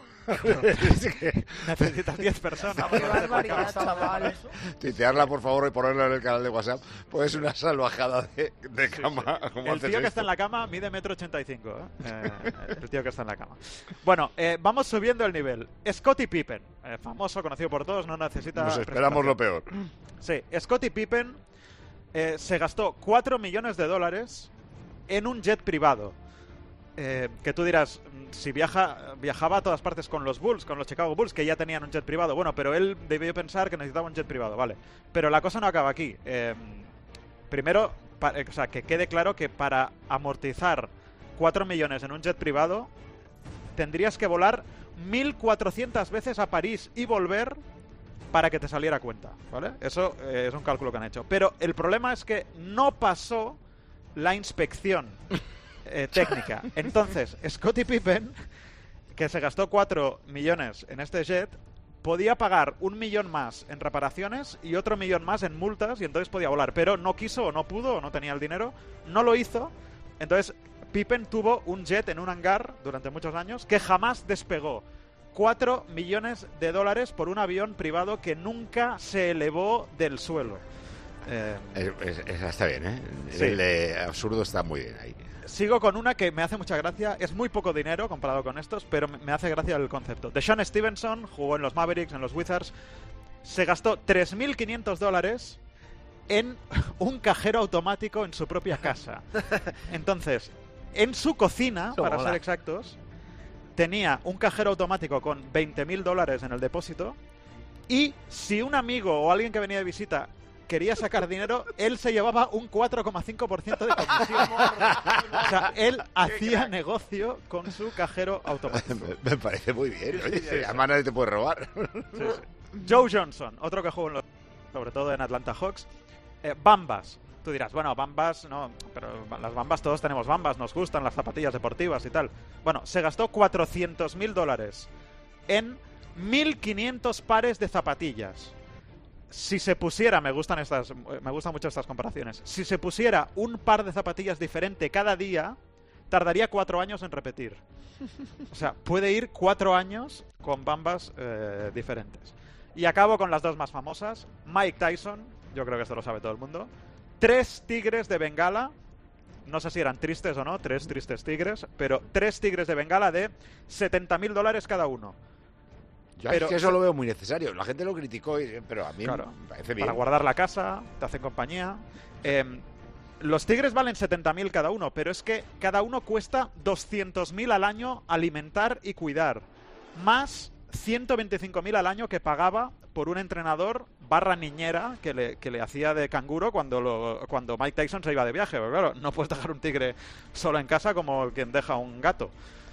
Es que- Necesitas diez personas. Qué barbaridad, chaval. Tuitearla, por favor, y ponerla en el canal de WhatsApp. Pues es una salvajada de, de cama. ¿Cómo El haces tío que esto? está en la cama mide metro ochenta y cinco. ¿eh? Eh, el tío que está en la cama. Bueno, eh, vamos subiendo el nivel. Scottie Pippen, eh, famoso, conocido por todos, no necesita... Nos esperamos lo peor. Sí, Scottie Pippen eh, se gastó cuatro millones de dólares en un jet privado. Eh, que tú dirás, mm, si viaja, viajaba a todas partes con los Bulls, con los Chicago Bulls, que ya tenían un jet privado. Bueno, pero él debió pensar que necesitaba un jet privado, vale. Pero la cosa no acaba aquí. Eh, primero, pa- eh, o sea, que quede claro que para amortizar cuatro millones en un jet privado, tendrías que volar mil cuatrocientas veces a París y volver para que te saliera a cuenta, ¿vale? Eso eh, es un cálculo que han hecho. Pero el problema es que no pasó la inspección eh, técnica. Entonces, Scottie Pippen, que se gastó cuatro millones en este jet, podía pagar un millón más en reparaciones y otro millón más en multas y entonces podía volar. Pero no quiso o no pudo o no tenía el dinero, no lo hizo. Entonces, Pippen tuvo un jet en un hangar durante muchos años que jamás despegó. Cuatro millones de dólares por un avión privado que nunca se elevó del suelo. Eh, Es- es- es- está bien, ¿eh? Sí. El de absurdo está muy bien ahí. Sigo con una que me hace mucha gracia. Es muy poco dinero comparado con estos, pero me me hace gracia el concepto. DeShaun Stevenson jugó en los Mavericks, en los Wizards. Se gastó tres mil quinientos dólares en un cajero automático en su propia casa. Entonces, en su cocina, Eso para mola. ser exactos, tenía un cajero automático con veinte mil dólares en el depósito. Y si un amigo o alguien que venía de visita quería sacar dinero, él se llevaba un cuatro coma cinco por ciento de comisión. O sea, él hacía negocio con su cajero automático. Me parece muy bien. Oye, Sí, sí, sí. además nadie te puede robar. Sí, sí. Joe Johnson, otro que jugó en los- sobre todo en Atlanta Hawks. Eh, Bambas. Tú dirás, bueno, Bambas, no, pero las Bambas, todos tenemos Bambas, nos gustan las zapatillas deportivas y tal. Bueno, se gastó cuatrocientos mil dólares en mil quinientos pares de zapatillas. Si se pusiera, me gustan estas, me gustan mucho estas comparaciones. Si se pusiera un par de zapatillas diferente cada día, tardaría cuatro años en repetir. O sea, puede ir cuatro años con Bambas eh, diferentes. Y acabo con las dos más famosas. Mike Tyson, yo creo que esto lo sabe todo el mundo. Tres tigres de Bengala. No sé si eran tristes o no, tres tristes tigres, pero tres tigres de Bengala de setenta mil dólares cada uno. Yo Pero- es que eso lo veo muy necesario. La gente lo criticó, y- pero a mí Claro, me parece bien. para guardar la casa, te hacen compañía. Eh, los tigres valen setenta mil cada uno, pero es que cada uno cuesta doscientos mil al año alimentar y cuidar. Más ciento veinticinco mil al año que pagaba por un entrenador barra niñera que le, que le hacía de canguro cuando, lo, cuando Mike Tyson se iba de viaje. Pero claro, no puedes dejar un tigre solo en casa como quien deja un gato.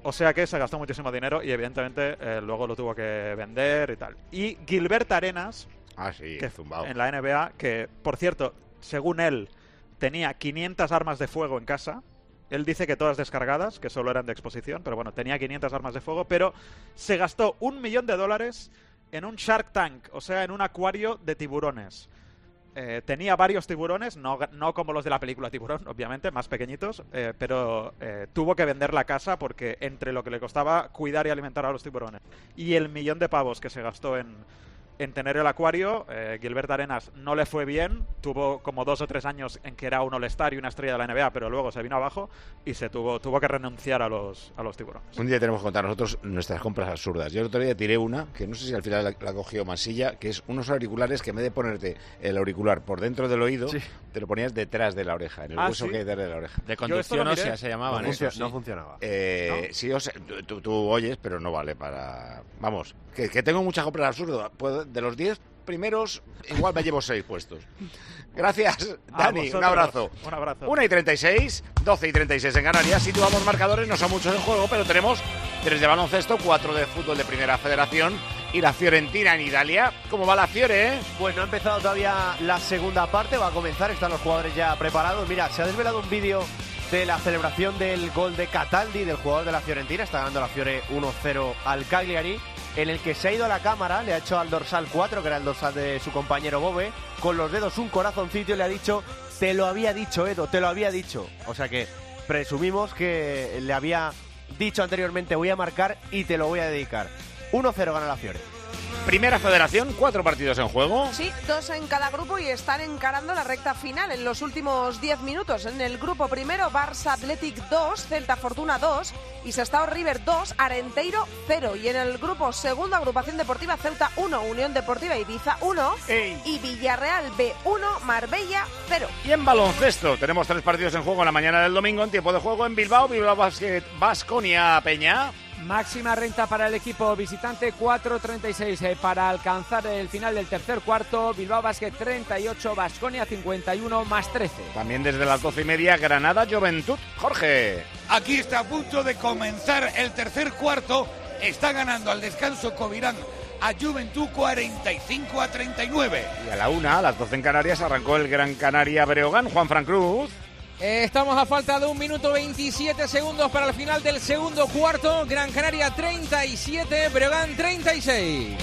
O sea que se gastó muchísimo dinero y evidentemente eh, luego lo tuvo que vender y tal. Y Gilbert Arenas, ah, sí, que zumbao. en la N B A, que por cierto, según él, tenía quinientas armas de fuego en casa. Él dice que todas descargadas, que solo eran de exposición, pero bueno, tenía quinientas armas de fuego, pero se gastó un millón de dólares en un Shark Tank, o sea, en un acuario de tiburones. Eh, tenía varios tiburones, no, no como los de la película Tiburón, obviamente, más pequeñitos, eh, pero eh, tuvo que vender la casa porque entre lo que le costaba cuidar y alimentar a los tiburones y el millón de pavos que se gastó en, en tener el acuario, eh, Gilbert Arenas no le fue bien, tuvo como dos o tres años en que era un all-star y una estrella de la N B A, pero luego se vino abajo y se tuvo, tuvo que renunciar a los, a los tiburones. Un día tenemos que contar nosotros nuestras compras absurdas. Yo el otro día tiré una, que no sé si al final la, la cogió Masilla, que es unos auriculares que en vez de ponerte el auricular por dentro del oído, sí, te lo ponías detrás de la oreja, en el ah, hueso ¿sí? que hay detrás de la oreja. De conducción ósea se llamaban. No, eso, func- sí. no funcionaba. Eh, ¿No? Sí, o sea, tú, tú oyes, pero no vale para... Vamos, que, que tengo muchas compras absurdas. Puedo- de los diez primeros, igual me llevo seis puestos. Gracias, A Dani, un vosotros. abrazo. Un abrazo. una y treinta y seis, doce y treinta y seis en Canarias. Situamos marcadores, no son muchos en juego, pero tenemos tres de baloncesto, cuatro de fútbol de Primera Federación y la Fiorentina en Italia. ¿Cómo va la Fiore, eh? Pues no ha empezado todavía la segunda parte, va a comenzar, están los jugadores ya preparados. Mira, se ha desvelado un vídeo de la celebración del gol de Cataldi, del jugador de la Fiorentina, está ganando la Fiore uno cero al Cagliari, en el que se ha ido a la cámara, le ha hecho al dorsal cuatro, que era el dorsal de su compañero Bove, con los dedos un corazoncito y le ha dicho, te lo había dicho, Edo, te lo había dicho. O sea que presumimos que le había dicho anteriormente, voy a marcar y te lo voy a dedicar. uno cero gana la Fiore. Primera Federación, cuatro partidos en juego. Sí, dos en cada grupo y están encarando la recta final en los últimos diez minutos. En el grupo primero, Barça Athletic dos, Celta Fortuna dos y Sestao River dos, Arenteiro cero. Y en el grupo segundo, Agrupación Deportiva Ceuta uno, Unión Deportiva Ibiza uno Ey. y Villarreal B uno, Marbella cero. Y en baloncesto, tenemos tres partidos en juego en la mañana del domingo en tiempo de juego en Bilbao, Bilbao Basket, Baskonia Peña. Máxima renta para el equipo visitante, cuatro treinta y seis eh, para alcanzar el final del tercer cuarto. Bilbao Basket treinta y ocho, Baskonia cincuenta y uno más trece. También desde las doce y media, Granada Juventud. Jorge. Aquí está a punto de comenzar el tercer cuarto. Está ganando al descanso Covirán a Juventud cuarenta y cinco a treinta y nueve. Y a la una, a las doce en Canarias, arrancó el Gran Canaria Breogán. Juan Fran Cruz. Eh, estamos a falta de un minuto veintisiete segundos para el final del segundo cuarto. Gran Canaria treinta y siete, Breogán treinta y seis.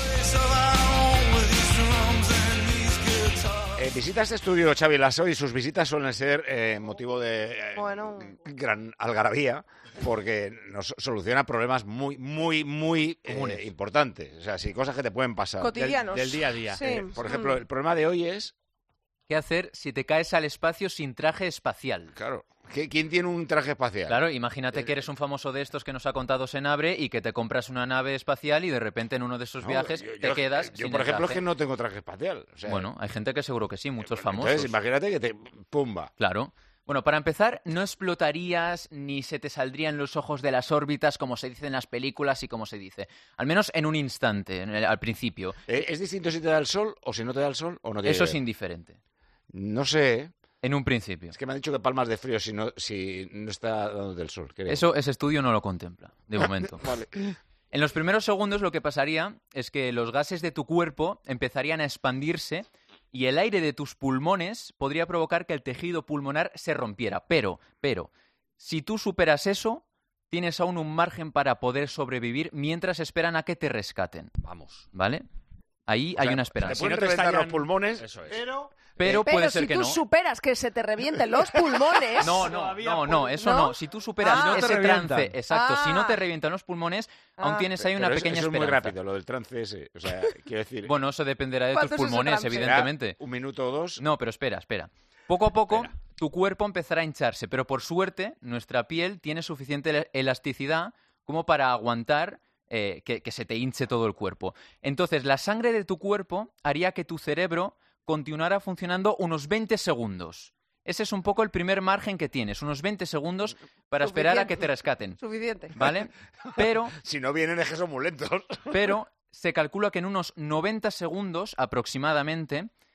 Eh, visita este estudio Xavi Lasso y sus visitas suelen ser eh, motivo de eh, Bueno. gran algarabía porque nos soluciona problemas muy, muy, muy eh, importantes. O sea, sí, cosas que te pueden pasar. Cotidianos. Del día a día. Sí. Eh, por ejemplo, Mm. el problema de hoy es... ¿Qué hacer si te caes al espacio sin traje espacial? Claro. ¿Quién tiene un traje espacial? Claro, imagínate que eres un famoso de estos que nos ha contado Senabre y que te compras una nave espacial y de repente en uno de esos No, viajes yo- te yo- quedas Yo, sin por el ejemplo, es traje. que no tengo traje espacial. O sea, Bueno, hay gente que seguro que sí, muchos famosos. entonces, imagínate que te... ¡Pumba! Claro. Bueno, para empezar, no explotarías ni se te saldrían los ojos de las órbitas como se dice en las películas y como se dice. Al menos en un instante, en el- al principio. Eh, ¿Es distinto si te da el sol o si no te da el sol o no tiene Eso que es ver? indiferente. No sé. En un principio. Es que me han dicho que palmas de frío si no, si no está dando del sol. creo. Eso ese estudio no lo contempla, de momento. Vale. En los primeros segundos lo que pasaría es que los gases de tu cuerpo empezarían a expandirse y el aire de tus pulmones podría provocar que el tejido pulmonar se rompiera. Pero, pero, si tú superas eso, tienes aún un margen para poder sobrevivir mientras esperan a que te rescaten. Vamos. ¿Vale? Ahí O hay sea, una te esperanza. pueden reventar los pulmones, Eso es. Pero... Pero Pero puede si ser que tú no. superas que se te revienten los pulmones... No, no, no, no, eso ¿No? no. Si tú superas Ah. ese Si no te trance, revientan. exacto, si no Ah. te revientan los pulmones, aún Ah. tienes ahí una Pero es- pequeña eso es muy esperanza. rápido, lo del trance ese. O sea, quiero decir... Bueno, eso dependerá de tus ¿Cuánto es ese pulmones, trance? evidentemente. ¿será un minuto o dos? No, pero espera, espera. Poco a poco, tu cuerpo empezará a hincharse, pero por suerte, nuestra piel tiene suficiente el- elasticidad como para aguantar eh, que, que se te hinche todo el cuerpo. Entonces, la sangre de tu cuerpo haría que tu cerebro continuara funcionando unos veinte segundos. Ese es un poco el primer margen que tienes, unos veinte segundos para esperar a que te rescaten. Suficiente. ¿Vale? Pero, Si no vienen es que son muy lentos. pero se calcula que en unos noventa segundos aproximadamente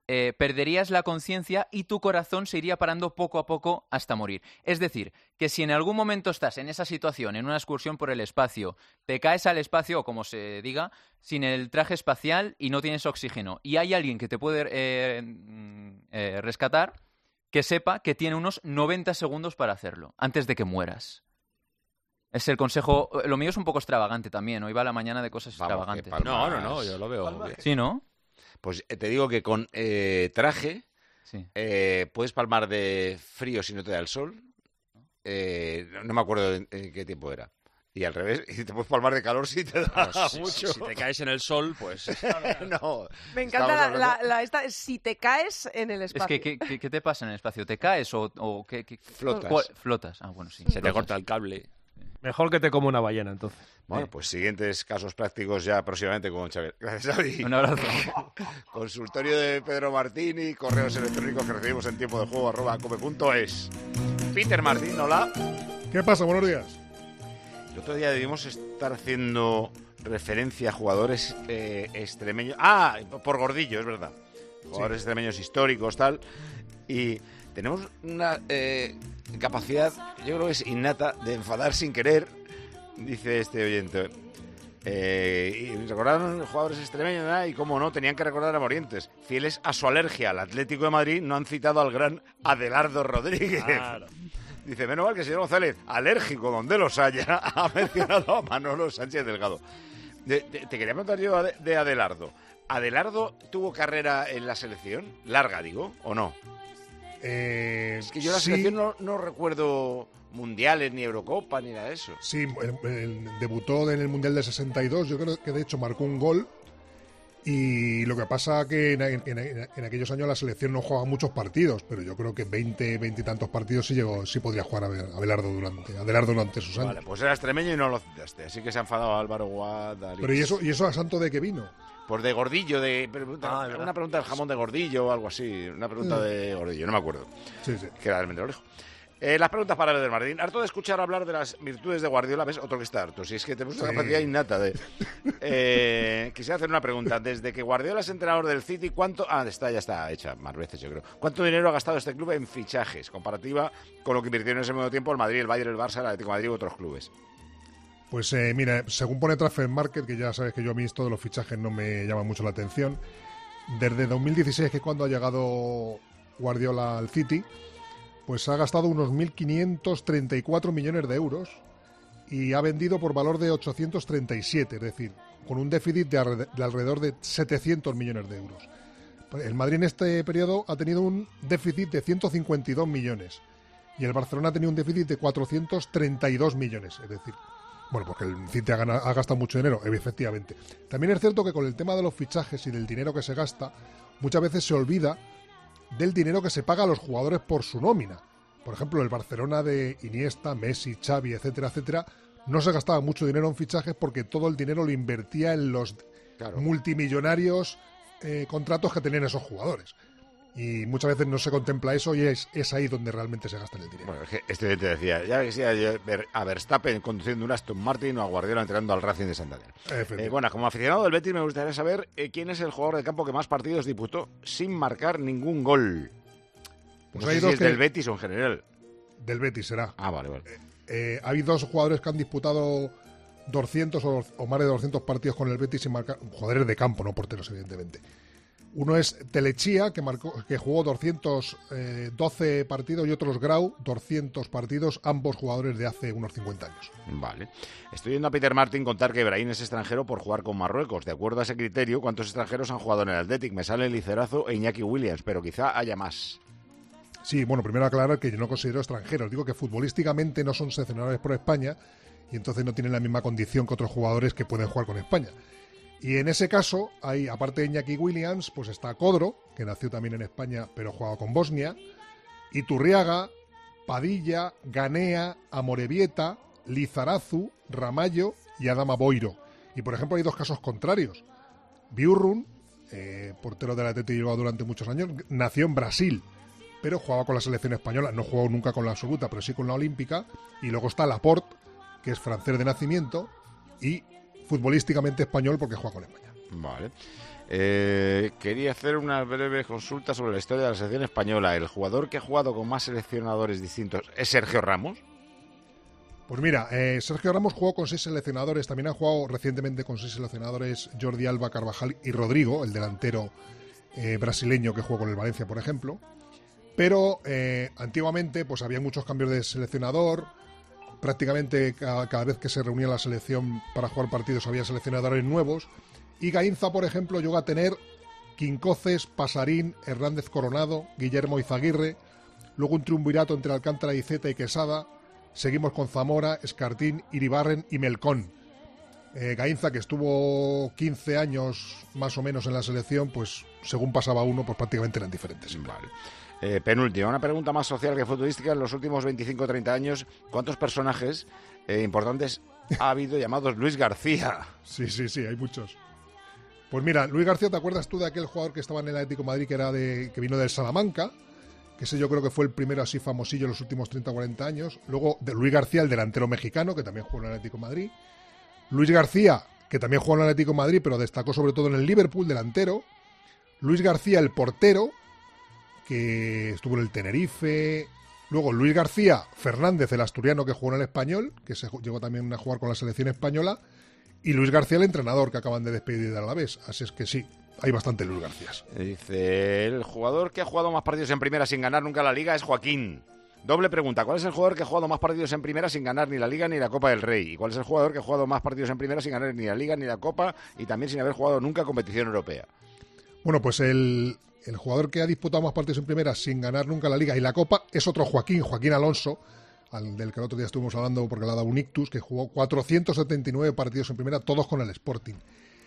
eh, perderías la conciencia y tu corazón se iría parando poco a poco hasta morir. Es decir, que si en algún momento estás en esa situación, en una excursión por el espacio, te caes al espacio, o como se diga, sin el traje espacial y no tienes oxígeno, y hay alguien que te puede eh, eh, rescatar, que sepa que tiene unos noventa segundos para hacerlo, antes de que mueras. Es el consejo. Lo mío es un poco extravagante también. Hoy va a la mañana de cosas Vamos, extravagantes. que palmas. No, no, no, yo lo veo bien. Sí, ¿no? Pues eh, te digo que con eh, traje Sí. eh, puedes palmar de frío si no te da el sol. Eh, no, no me acuerdo en, en qué tiempo era. Y al revés, y te puedes palmar de calor si te da Claro, si, mucho. si te caes en el sol, pues... no. Me encanta la, la, la- esta, si te caes en el Es espacio. que, ¿qué, qué, qué te pasa en el espacio? ¿Te caes o, o qué, qué- Flotas. cuál- Flotas. Ah, bueno, sí. Se te corta el cable. Mejor que te come una ballena, entonces. Bueno, pues siguientes casos prácticos ya próximamente con Xavier. Gracias, Xavi. Un abrazo. Consultorio de Pedro Martini, correos electrónicos que recibimos en tiempo de juego arroba cope punto es. Peter Martín, hola. ¿Qué pasa? Buenos días. El otro día debimos estar haciendo referencia a jugadores eh, extremeños. Ah, por Gordillo, es verdad. Jugadores Sí. extremeños históricos, tal. Y tenemos una eh, capacidad, yo creo que es innata, de enfadar sin querer, dice este oyente. Eh, y recordaron jugadores extremeños, ¿verdad? Y cómo no, tenían que recordar a Morientes. Fieles a su alergia al Atlético de Madrid, no han citado al gran Adelardo Rodríguez. Claro. Dice, menos mal que el señor González, alérgico donde los haya, ha mencionado a Manolo Sánchez Delgado. De- de- te quería preguntar yo de, de Adelardo. ¿Adelardo tuvo carrera en la selección? Larga, digo, ¿o no? Eh, Es que yo la sí, selección no, no recuerdo mundiales, ni Eurocopa, ni nada de eso. Sí, el- el- debutó en el Mundial del sesenta y dos, yo creo que de hecho marcó un gol. Y lo que pasa que en, en- en- en aquellos años la selección no jugaba muchos partidos, pero yo creo que veinte, veinte y tantos partidos sí llegó, sí podría jugar a Abelardo durante, Adelardo durante sus años. Vale, pues era extremeño y no lo citaste, así que se ha enfadado Álvaro Guadalix. Pero ¿y eso, ¿y eso a santo de qué vino? Pues de Gordillo, de pregunta- Ah, es verdad. una pregunta del jamón de Gordillo o algo así, una pregunta Mm. de Gordillo, no me acuerdo. Sí, sí. Que era del Mendrolejo. Eh, las preguntas para Eder Martín. Harto de escuchar hablar de las virtudes de Guardiola, ¿ves? Otro que está harto. Si es que tenemos una Sí. capacidad innata de... Eh, quisiera hacer una pregunta. Desde que Guardiola es entrenador del City, ¿cuánto... Ah, está, ya está hecha más veces, yo creo. ¿Cuánto dinero ha gastado este club en fichajes? Comparativa con lo que invirtieron en ese mismo tiempo el Madrid, el Bayern, el Barça, el Atlético de Madrid u otros clubes. Pues eh, mira, según pone Transfer Market, que ya sabes que yo a mí esto de los fichajes no me llama mucho la atención, desde dos mil dieciséis, que es cuando ha llegado Guardiola al City, pues ha gastado unos mil quinientos treinta y cuatro millones de euros y ha vendido por valor de ochocientos treinta y siete, es decir, con un déficit de, alre- de alrededor de setecientos millones de euros. El Madrid en este periodo ha tenido un déficit de ciento cincuenta y dos millones y el Barcelona ha tenido un déficit de cuatrocientos treinta y dos millones, es decir, bueno, porque el City ha, gana- ha gastado mucho dinero, efectivamente. También es cierto que con el tema de los fichajes y del dinero que se gasta, muchas veces se olvida del dinero que se paga a los jugadores por su nómina. Por ejemplo, el Barcelona de Iniesta, Messi, Xavi, etcétera, etcétera, no se gastaba mucho dinero en fichajes porque todo el dinero lo invertía en los Claro. multimillonarios eh, contratos que tenían esos jugadores. Y muchas veces no se contempla eso y es, es ahí donde realmente se gasta el dinero. Bueno, es que este te decía, ya que sea ver a Verstappen conduciendo un Aston Martin o a Guardiola entrenando al Racing de Santander. Efectivamente. Eh, bueno, como aficionado del Betis me gustaría saber eh, quién es el jugador de campo que más partidos disputó sin marcar ningún gol. Pues no hay sé si dos es que- del Betis o en general. Del Betis será. Ah, vale, vale. Eh, hay dos jugadores que han disputado doscientos o, o más de doscientos partidos con el Betis sin marcar, jugadores de campo, no porteros, evidentemente. Uno es Telechía, que marcó, que jugó doscientos doce partidos, y otro es Grau, doscientos partidos, ambos jugadores de hace unos cincuenta años. Vale. Estoy viendo a Peter Martin contar que Brahim es extranjero por jugar con Marruecos. De acuerdo a ese criterio, ¿cuántos extranjeros han jugado en el Athletic? Me sale Licerazo e Iñaki Williams, pero quizá haya más. Sí, bueno, primero aclarar que yo no considero extranjeros. Digo que futbolísticamente no son seleccionables por España y entonces no tienen la misma condición que otros jugadores que pueden jugar con España. Y en ese caso, hay, aparte de Iñaki Williams, pues está Codro, que nació también en España pero jugaba con Bosnia, Iturriaga, Padilla, Ganea, Amorebieta, Lizarazu, Ramallo y Adama Boiro. Y por ejemplo hay dos casos contrarios. Biurrun, eh, portero del Athletic de Bilbao durante muchos años, nació en Brasil, pero jugaba con la selección española, no jugó nunca con la absoluta, pero sí con la olímpica. Y luego está Laporte, que es francés de nacimiento y futbolísticamente español porque juega con España. Vale. Eh, quería hacer una breve consulta sobre la historia de la selección española. ¿El jugador que ha jugado con más seleccionadores distintos es Sergio Ramos? Pues mira, eh, Sergio Ramos jugó con seis seleccionadores, también ha jugado recientemente con seis seleccionadores Jordi Alba, Carvajal y Rodrigo, el delantero eh, brasileño que jugó con el Valencia, por ejemplo. Pero eh, antiguamente pues había muchos cambios de seleccionador, prácticamente cada, cada vez que se reunía la selección para jugar partidos había seleccionadores nuevos. Y Gainza, por ejemplo, llegó a tener Quincoces, Pasarín, Hernández Coronado, Guillermo Izaguirre, luego un triunvirato entre Alcántara, Iceta y Quesada. Seguimos con Zamora, Escartín, Iribarren y Melcón. Eh, Gainza, que estuvo quince años más o menos en la selección, pues según pasaba uno, pues prácticamente eran diferentes. Vale. Eh, penúltima, una pregunta más social que futbolística. En los últimos veinticinco o treinta años, ¿cuántos personajes eh, importantes ha habido llamados Luis García? Sí, sí, sí, hay muchos. Pues mira, Luis García, ¿te acuerdas tú de aquel jugador que estaba en el Atlético de Madrid que era de que vino del Salamanca? Que ese yo creo que fue el primero así famosillo en los últimos treinta o cuarenta años. Luego de Luis García, el delantero mexicano, que también jugó en el Atlético de Madrid. Luis García, que también jugó en el Atlético de Madrid, pero destacó sobre todo en el Liverpool, delantero. Luis García, el portero, que estuvo en el Tenerife. Luego Luis García Fernández, el asturiano que jugó en el Español, que se llegó también a jugar con la selección española. Y Luis García, el entrenador, que acaban de despedir de Alavés. Así es que sí, hay bastante Luis Garcías. Dice, el jugador que ha jugado más partidos en primera sin ganar nunca la Liga es Joaquín. Doble pregunta, ¿cuál es el jugador que ha jugado más partidos en primera sin ganar ni la Liga ni la Copa del Rey? ¿Y cuál es el jugador que ha jugado más partidos en primera sin ganar ni la Liga ni la Copa y también sin haber jugado nunca competición europea? Bueno, pues el, el jugador que ha disputado más partidos en primera sin ganar nunca la Liga y la Copa es otro Joaquín, Joaquín Alonso, al del que el otro día estuvimos hablando porque le ha dado un ictus, que jugó cuatrocientos setenta y nueve partidos en primera, todos con el Sporting.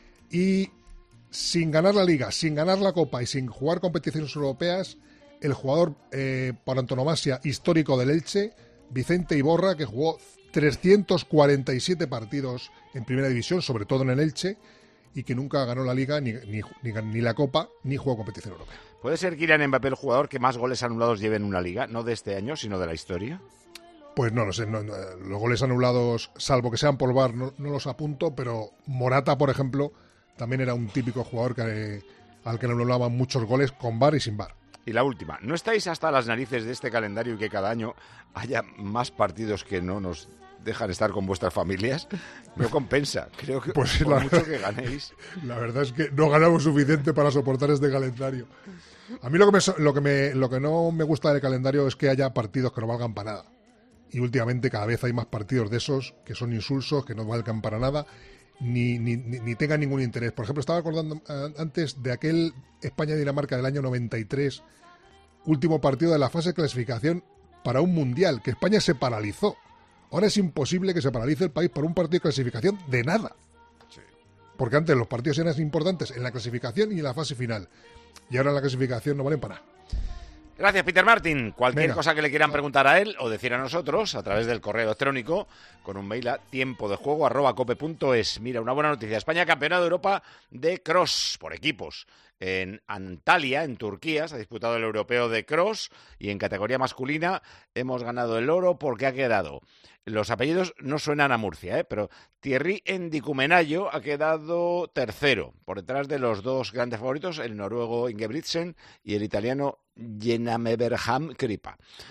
Y sin ganar la Liga, sin ganar la Copa y sin jugar competiciones europeas, el jugador eh, por antonomasia histórico del Elche, Vicente Iborra, que jugó trescientos cuarenta y siete partidos en primera división, sobre todo en el Elche, y que nunca ganó la Liga, ni, ni, ni, ni la Copa, ni jugó competición europea. ¿Puede ser Kylian Mbappé el jugador que más goles anulados lleve en una Liga, no de este año, sino de la historia? Pues no lo sé, no, no, los goles anulados, salvo que sean por V A R, no, no los apunto, pero Morata, por ejemplo, también era un típico jugador que, al que le anulaban muchos goles con V A R y sin V A R. Y la última, ¿no estáis hasta las narices de este calendario y que cada año haya más partidos que no nos dejan estar con vuestras familias? No compensa, creo que pues por la, mucho que ganéis. La verdad es que no ganamos suficiente para soportar este calendario. A mí lo que, me, lo, que me, lo que no me gusta del calendario es que haya partidos que no valgan para nada. Y últimamente cada vez hay más partidos de esos que son insulsos, que no valgan para nada, ni, ni, ni, ni tengan ningún interés. Por ejemplo, estaba acordando uh, antes de aquel España-Dinamarca del año noventa y tres, último partido de la fase de clasificación para un mundial, que España se paralizó. Ahora es imposible que se paralice el país por un partido de clasificación de nada. Sí. Porque antes los partidos eran importantes en la clasificación y en la fase final. Y ahora en la clasificación no valen para nada. Gracias, Peter Martin. Cualquier Venga. cosa que le quieran preguntar a él o decir a nosotros a través del correo electrónico con un mail a tiempo de juego arroba cope punto es. Mira, una buena noticia. España campeona de Europa de cross por equipos. En Antalya, en Turquía, se ha disputado el europeo de cross y en categoría masculina hemos ganado el oro porque ha quedado. Los apellidos no suenan a Murcia, ¿eh? Pero Thierry Ndikumenayo ha quedado tercero, por detrás de los dos grandes favoritos, el noruego Ingebrigtsen y el italiano Jenameberham Kripa.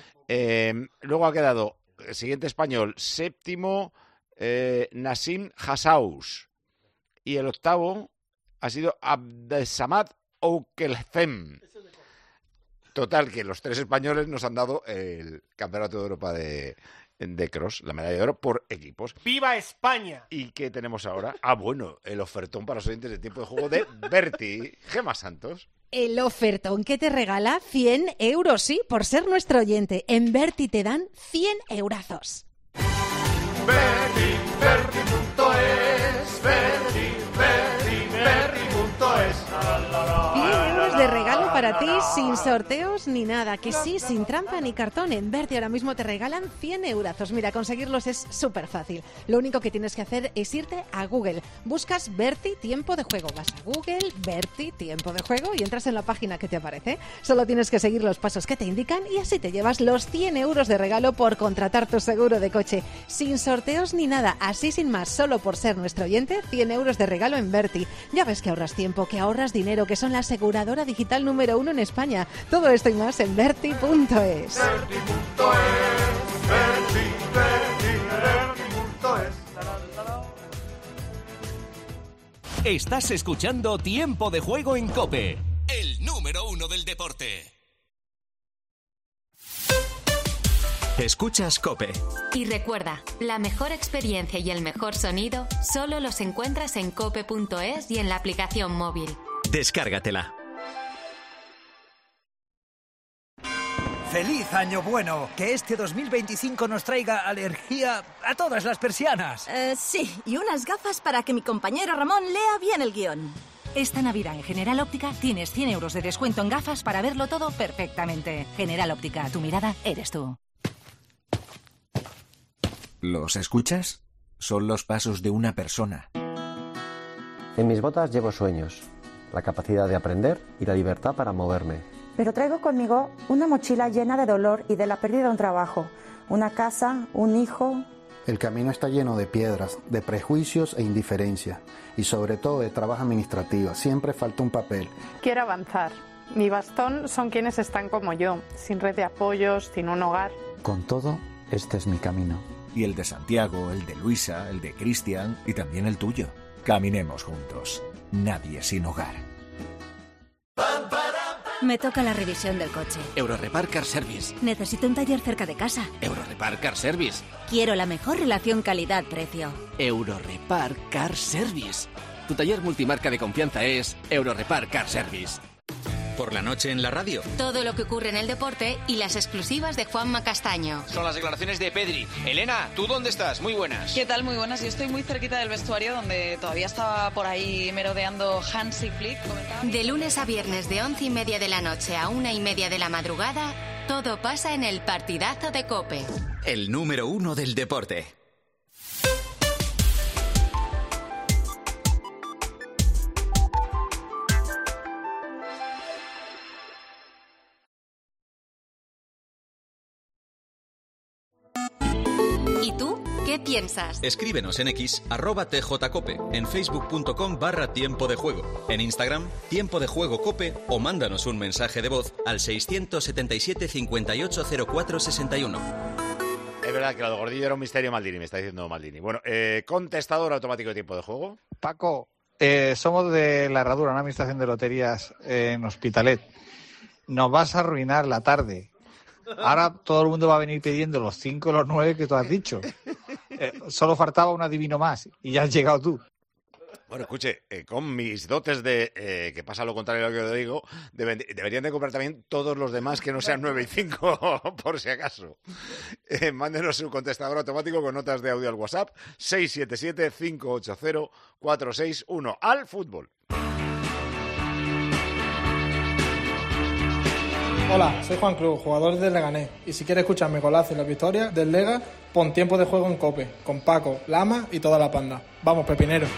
Eh, luego ha quedado el siguiente español, séptimo, eh, Nassim Hassaus. Y el octavo ha sido Abdesamad Oukelfem. Total, que los tres españoles nos han dado el Campeonato de Europa de... de cross, la medalla de oro por equipos. ¡Viva España! ¿Y qué tenemos ahora? Ah, bueno, el ofertón para los oyentes de tiempo de juego de Berti. Gemma Santos. El ofertón que te regala cien euros, sí, por ser nuestro oyente. En Berti te dan cien eurazos. Berti, Berti punto es, Berti, Berti, Berti punto es. cien euros de regalo para ti sin sorteos ni nada, que sí, sin trampa ni cartón. En Berti ahora mismo te regalan cien eurazos. Mira, conseguirlos es súper fácil. Lo único que tienes que hacer es irte a Google. Buscas Berti Tiempo de Juego. Vas a Google, Berti Tiempo de Juego y entras en la página que te aparece. Solo tienes que seguir los pasos que te indican y así te llevas los cien euros de regalo por contratar tu seguro de coche. Sin sorteos ni nada, así sin más, solo por ser nuestro oyente, cien euros de regalo en Berti. Ya ves que ahorras tiempo, que ahorras dinero, que son la aseguradora digital número uno en España. Todo esto y más en Berti punto es. Estás escuchando Tiempo de Juego en COPE, el número uno del deporte. Escuchas COPE. Y recuerda, la mejor experiencia y el mejor sonido solo los encuentras en cope punto es y en la aplicación móvil. Descárgatela. ¡Feliz Año Bueno! Que este dos mil veinticinco nos traiga alergia a todas las persianas. Eh, sí, y unas gafas para que mi compañero Ramón lea bien el guión. Esta Navidad en General Óptica tienes cien euros de descuento en gafas para verlo todo perfectamente. General Óptica, tu mirada eres tú. ¿Los escuchas? Son los pasos de una persona. En mis botas llevo sueños, la capacidad de aprender y la libertad para moverme. Pero traigo conmigo una mochila llena de dolor y de la pérdida de un trabajo, una casa, un hijo. El camino está lleno de piedras, de prejuicios e indiferencia, y sobre todo de trabajo administrativo. Siempre falta un papel. Quiero avanzar. Mi bastón son quienes están como yo, sin red de apoyos, sin un hogar. Con todo, este es mi camino. Y el de Santiago, el de Luisa, el de Cristian y también el tuyo. Caminemos juntos. Nadie sin hogar. Me toca la revisión del coche. Eurorepar Car Service. Necesito un taller cerca de casa. Eurorepar Car Service. Quiero la mejor relación calidad-precio. Eurorepar Car Service. Tu taller multimarca de confianza es Eurorepar Car Service. Por la noche en la radio. Todo lo que ocurre en el deporte y las exclusivas de Juanma Castaño. Son las declaraciones de Pedri. Elena, ¿tú dónde estás? Muy buenas. ¿Qué tal? Muy buenas. Yo estoy muy cerquita del vestuario donde todavía estaba por ahí merodeando Hansi Flick. De lunes a viernes de once y media de la noche a una y media de la madrugada, todo pasa en el partidazo de COPE. El número uno del deporte. ¿Y tú? ¿Qué piensas? Escríbenos en X, arroba tjcope, en facebook.com barra tiempo de juego, en Instagram, tiempo de juego cope, o mándanos un mensaje de voz al seiscientos setenta y siete, cincuenta y ocho, cero cuatro sesenta y uno. Es verdad que lo de Gordillo era un misterio, Maldini, me está diciendo Maldini. Bueno, eh, contestador automático de tiempo de juego. Paco, eh, somos de La Herradura, una administración de loterías en Hospitalet. Nos vas a arruinar la tarde. Ahora todo el mundo va a venir pidiendo los cinco y los nueve que tú has dicho. Eh, solo faltaba un adivino más y ya has llegado tú. Bueno, escuche, eh, con mis dotes de eh, que pasa lo contrario a lo que yo digo, deben, deberían de comprar también todos los demás que no sean nueve y cinco, por si acaso. Eh, mándenos su contestador automático con notas de audio al WhatsApp seis siete siete, cinco ocho cero, cuatro seis uno. Al fútbol. Hola, soy Juan Cruz, jugador del Leganés. Y si quieres escucharme golazo y las victorias del Lega, pon tiempo de juego en COPE, con Paco, Lama y toda la panda. ¡Vamos, pepinero!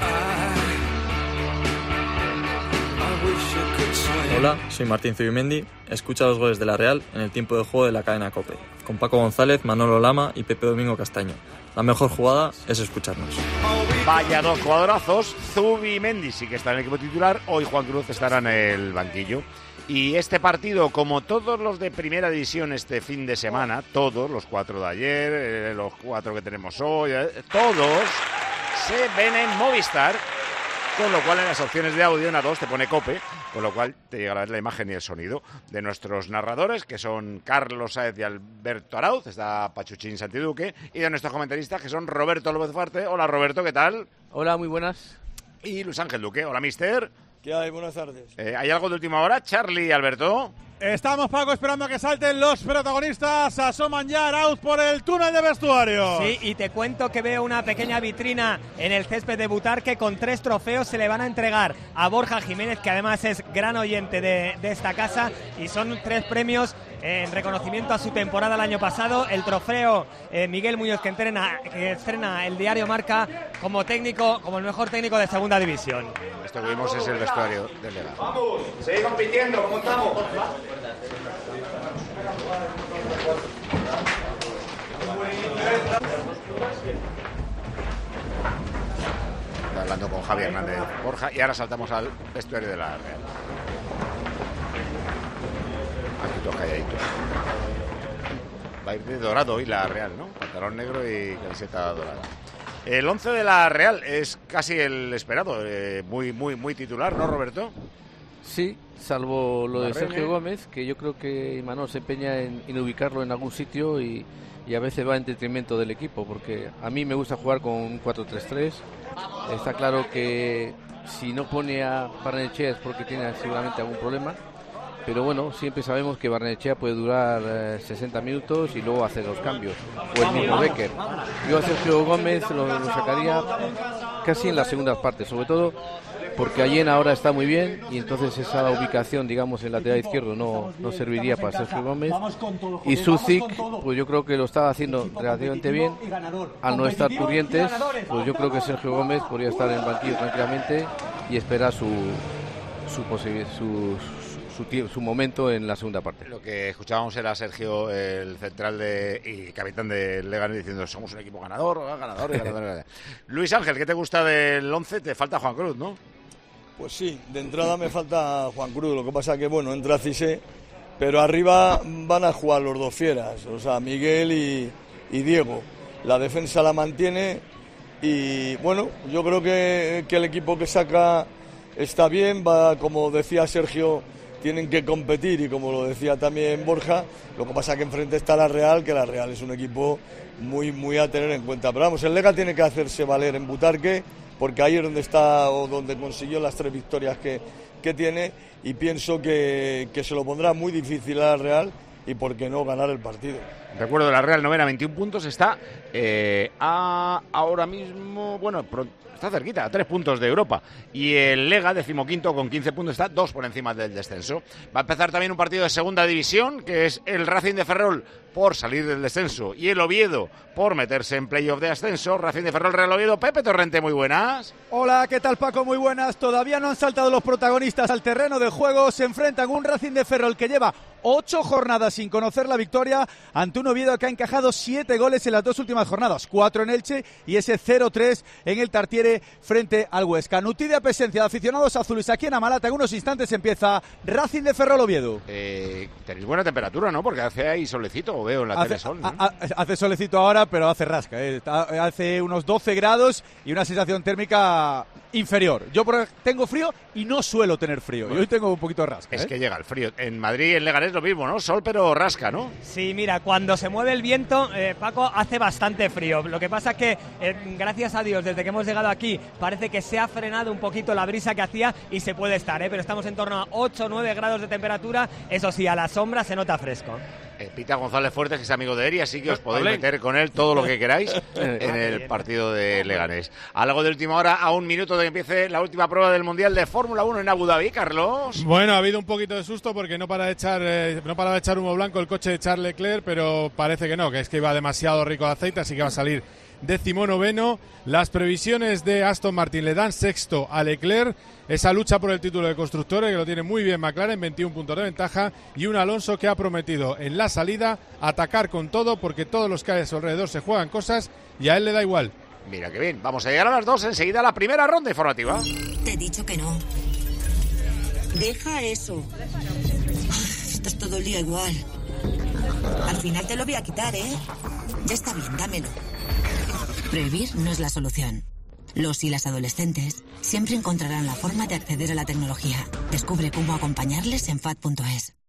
Hola, soy Martín Zubimendi. Escucha los goles de la Real en el tiempo de juego de la cadena COPE, con Paco González, Manolo Lama y Pepe Domingo Castaño. La mejor jugada es escucharnos. Vaya dos jugadorazos. Zubimendi sí que está en el equipo titular. Hoy Juan Cruz estará en el banquillo. Y este partido, como todos los de primera división este fin de semana, todos, los cuatro de ayer, eh, los cuatro que tenemos hoy, eh, todos se ven en Movistar, con lo cual en las opciones de audio en A dos te pone COPE, con lo cual te llegará la imagen y el sonido de nuestros narradores, que son Carlos Sáez y Alberto Arauz, está Pachuchín Santiduque, y de nuestros comentaristas, que son Roberto López Farte. Hola Roberto, ¿qué tal? Hola, muy buenas. Y Luis Ángel Duque. Hola, mister. ¿Qué hay? Buenas tardes. Eh, ¿Hay algo de última hora? Charlie, Alberto. Estamos, Paco, esperando a que salten los protagonistas. Asoman ya Arauz por el túnel de vestuario. Sí, y te cuento que veo una pequeña vitrina en el césped de Butarque con tres trofeos. Se le van a entregar a Borja Jiménez, que además es gran oyente de, de esta casa, y son tres premios en reconocimiento a su temporada el año pasado. El trofeo eh, Miguel Muñoz, que, entrena, que estrena el diario Marca como técnico, como el mejor técnico de segunda división. Esto que vimos es el vestuario del Lega. Vamos, seguir compitiendo, ¿cómo estamos? Está hablando con Javier Hernández Borja y ahora saltamos al vestuario de la Real. Aquí toca calladito. Va a ir de dorado hoy la Real, ¿no? Pantalón negro y camiseta dorada. El once de la Real es casi el esperado, eh, muy muy muy titular, ¿no, Roberto? Sí, salvo lo de Barrene. Sergio Gómez, que yo creo que Imanol se empeña en, en ubicarlo en algún sitio y, y a veces va en detrimento del equipo, porque a mí me gusta jugar con un cuatro tres tres. Está claro que si no pone a Barrenechea es porque tiene seguramente algún problema, pero bueno, siempre sabemos que Barrenechea puede durar eh, sesenta minutos y luego hacer los cambios, o el mismo Becker. Yo a Sergio Gómez lo, lo sacaría casi en las segundas partes, sobre todo porque Allena ahora está muy bien y entonces esa ubicación, digamos, en el lateral izquierdo no, no serviría para Sergio Gómez. Y Sucic, pues yo creo que lo estaba haciendo relativamente bien. Al no estar Turrientes, pues yo creo que Sergio Gómez podría estar en el banquillo tranquilamente y esperar su su, posibil- su, su, su, su momento en la segunda parte. Lo que escuchábamos era Sergio, el central de y capitán del Leganés, diciendo somos un equipo ganador, ganador, ganador. Luis Ángel, ¿qué te gusta del once? Te falta Juan Cruz, ¿no? Pues sí, de entrada me falta Juan Cruz, lo que pasa que, bueno, entra Cissé, pero arriba van a jugar los dos fieras, o sea, Miguel y, y Diego. La defensa la mantiene y, bueno, yo creo que, que el equipo que saca está bien, va, como decía Sergio, tienen que competir y como lo decía también Borja, lo que pasa que enfrente está la Real, que la Real es un equipo muy, muy a tener en cuenta. Pero vamos, el Lega tiene que hacerse valer en Butarque, porque ahí es donde está o donde consiguió las tres victorias que, que tiene, y pienso que, que se lo pondrá muy difícil a la Real y por qué no ganar el partido. Recuerdo, la Real novena, veintiún puntos, está eh, a, ahora mismo, bueno, pro, está cerquita, a tres puntos de Europa. Y el Lega, decimoquinto, con quince puntos, está dos por encima del descenso. Va a empezar también un partido de segunda división, que es el Racing de Ferrol por salir del descenso y el Oviedo por meterse en playoff de ascenso. Racing de Ferrol, Real Oviedo. Pepe Torrente, muy buenas. Hola, ¿qué tal, Paco? Muy buenas. Todavía no han saltado los protagonistas al terreno de juego. Se enfrentan un Racing de Ferrol que lleva ocho jornadas sin conocer la victoria ante un Oviedo que ha encajado siete goles en las dos últimas jornadas, cuatro en Elche y ese cero tres en el Tartiere frente al Huesca. Nutida presencia de aficionados azules aquí en Amalata. En unos instantes empieza Racing de Ferrol Oviedo. Eh, tenéis buena temperatura, ¿no? Porque hace ahí solecito, o veo en la hace, tele sol, ¿no? a, a, hace solecito ahora, pero hace rasca, ¿eh? Hace unos doce grados y una sensación térmica inferior. Yo por, tengo frío y no suelo tener frío. Bueno, y hoy tengo un poquito de rasca. Es ¿eh? que llega el frío. En Madrid, en Leganés, lo mismo, ¿no? Sol, pero rasca, ¿no? Sí, mira, cuando se mueve el viento, eh, Paco, hace bastante frío. Lo que pasa es que, eh, gracias a Dios, desde que hemos llegado aquí, parece que se ha frenado un poquito la brisa que hacía y se puede estar, ¿eh? Pero estamos en torno a ocho o nueve grados de temperatura. Eso sí, a la sombra se nota fresco. Eh, Pita González Fuertes, que es amigo de Eri, así que os podéis meter con él todo lo que queráis en el partido de Leganés. Algo de última hora, a un minuto de que empiece la última prueba del Mundial de Fórmula uno en Abu Dhabi, Carlos. Bueno, ha habido un poquito de susto porque no para de echar, eh, no para de echar humo blanco el coche de Charles Leclerc, pero parece que no, que es que iba demasiado rico de aceite, así que va a salir decimonoveno. Las previsiones de Aston Martin le dan sexto a Leclerc. Esa lucha por el título de constructores que lo tiene muy bien McLaren, veintiún puntos de ventaja, y un Alonso que ha prometido en la salida atacar con todo porque todos los que hay a su alrededor se juegan cosas y a él le da igual. Mira qué bien, vamos a llegar a las dos, enseguida la primera ronda informativa. Te he dicho que no. Deja eso. Esto es todo el día igual. Al final te lo voy a quitar, ¿eh? Ya está bien, dámelo. Prohibir no es la solución. Los y las adolescentes siempre encontrarán la forma de acceder a la tecnología. Descubre cómo acompañarles en F A D punto es.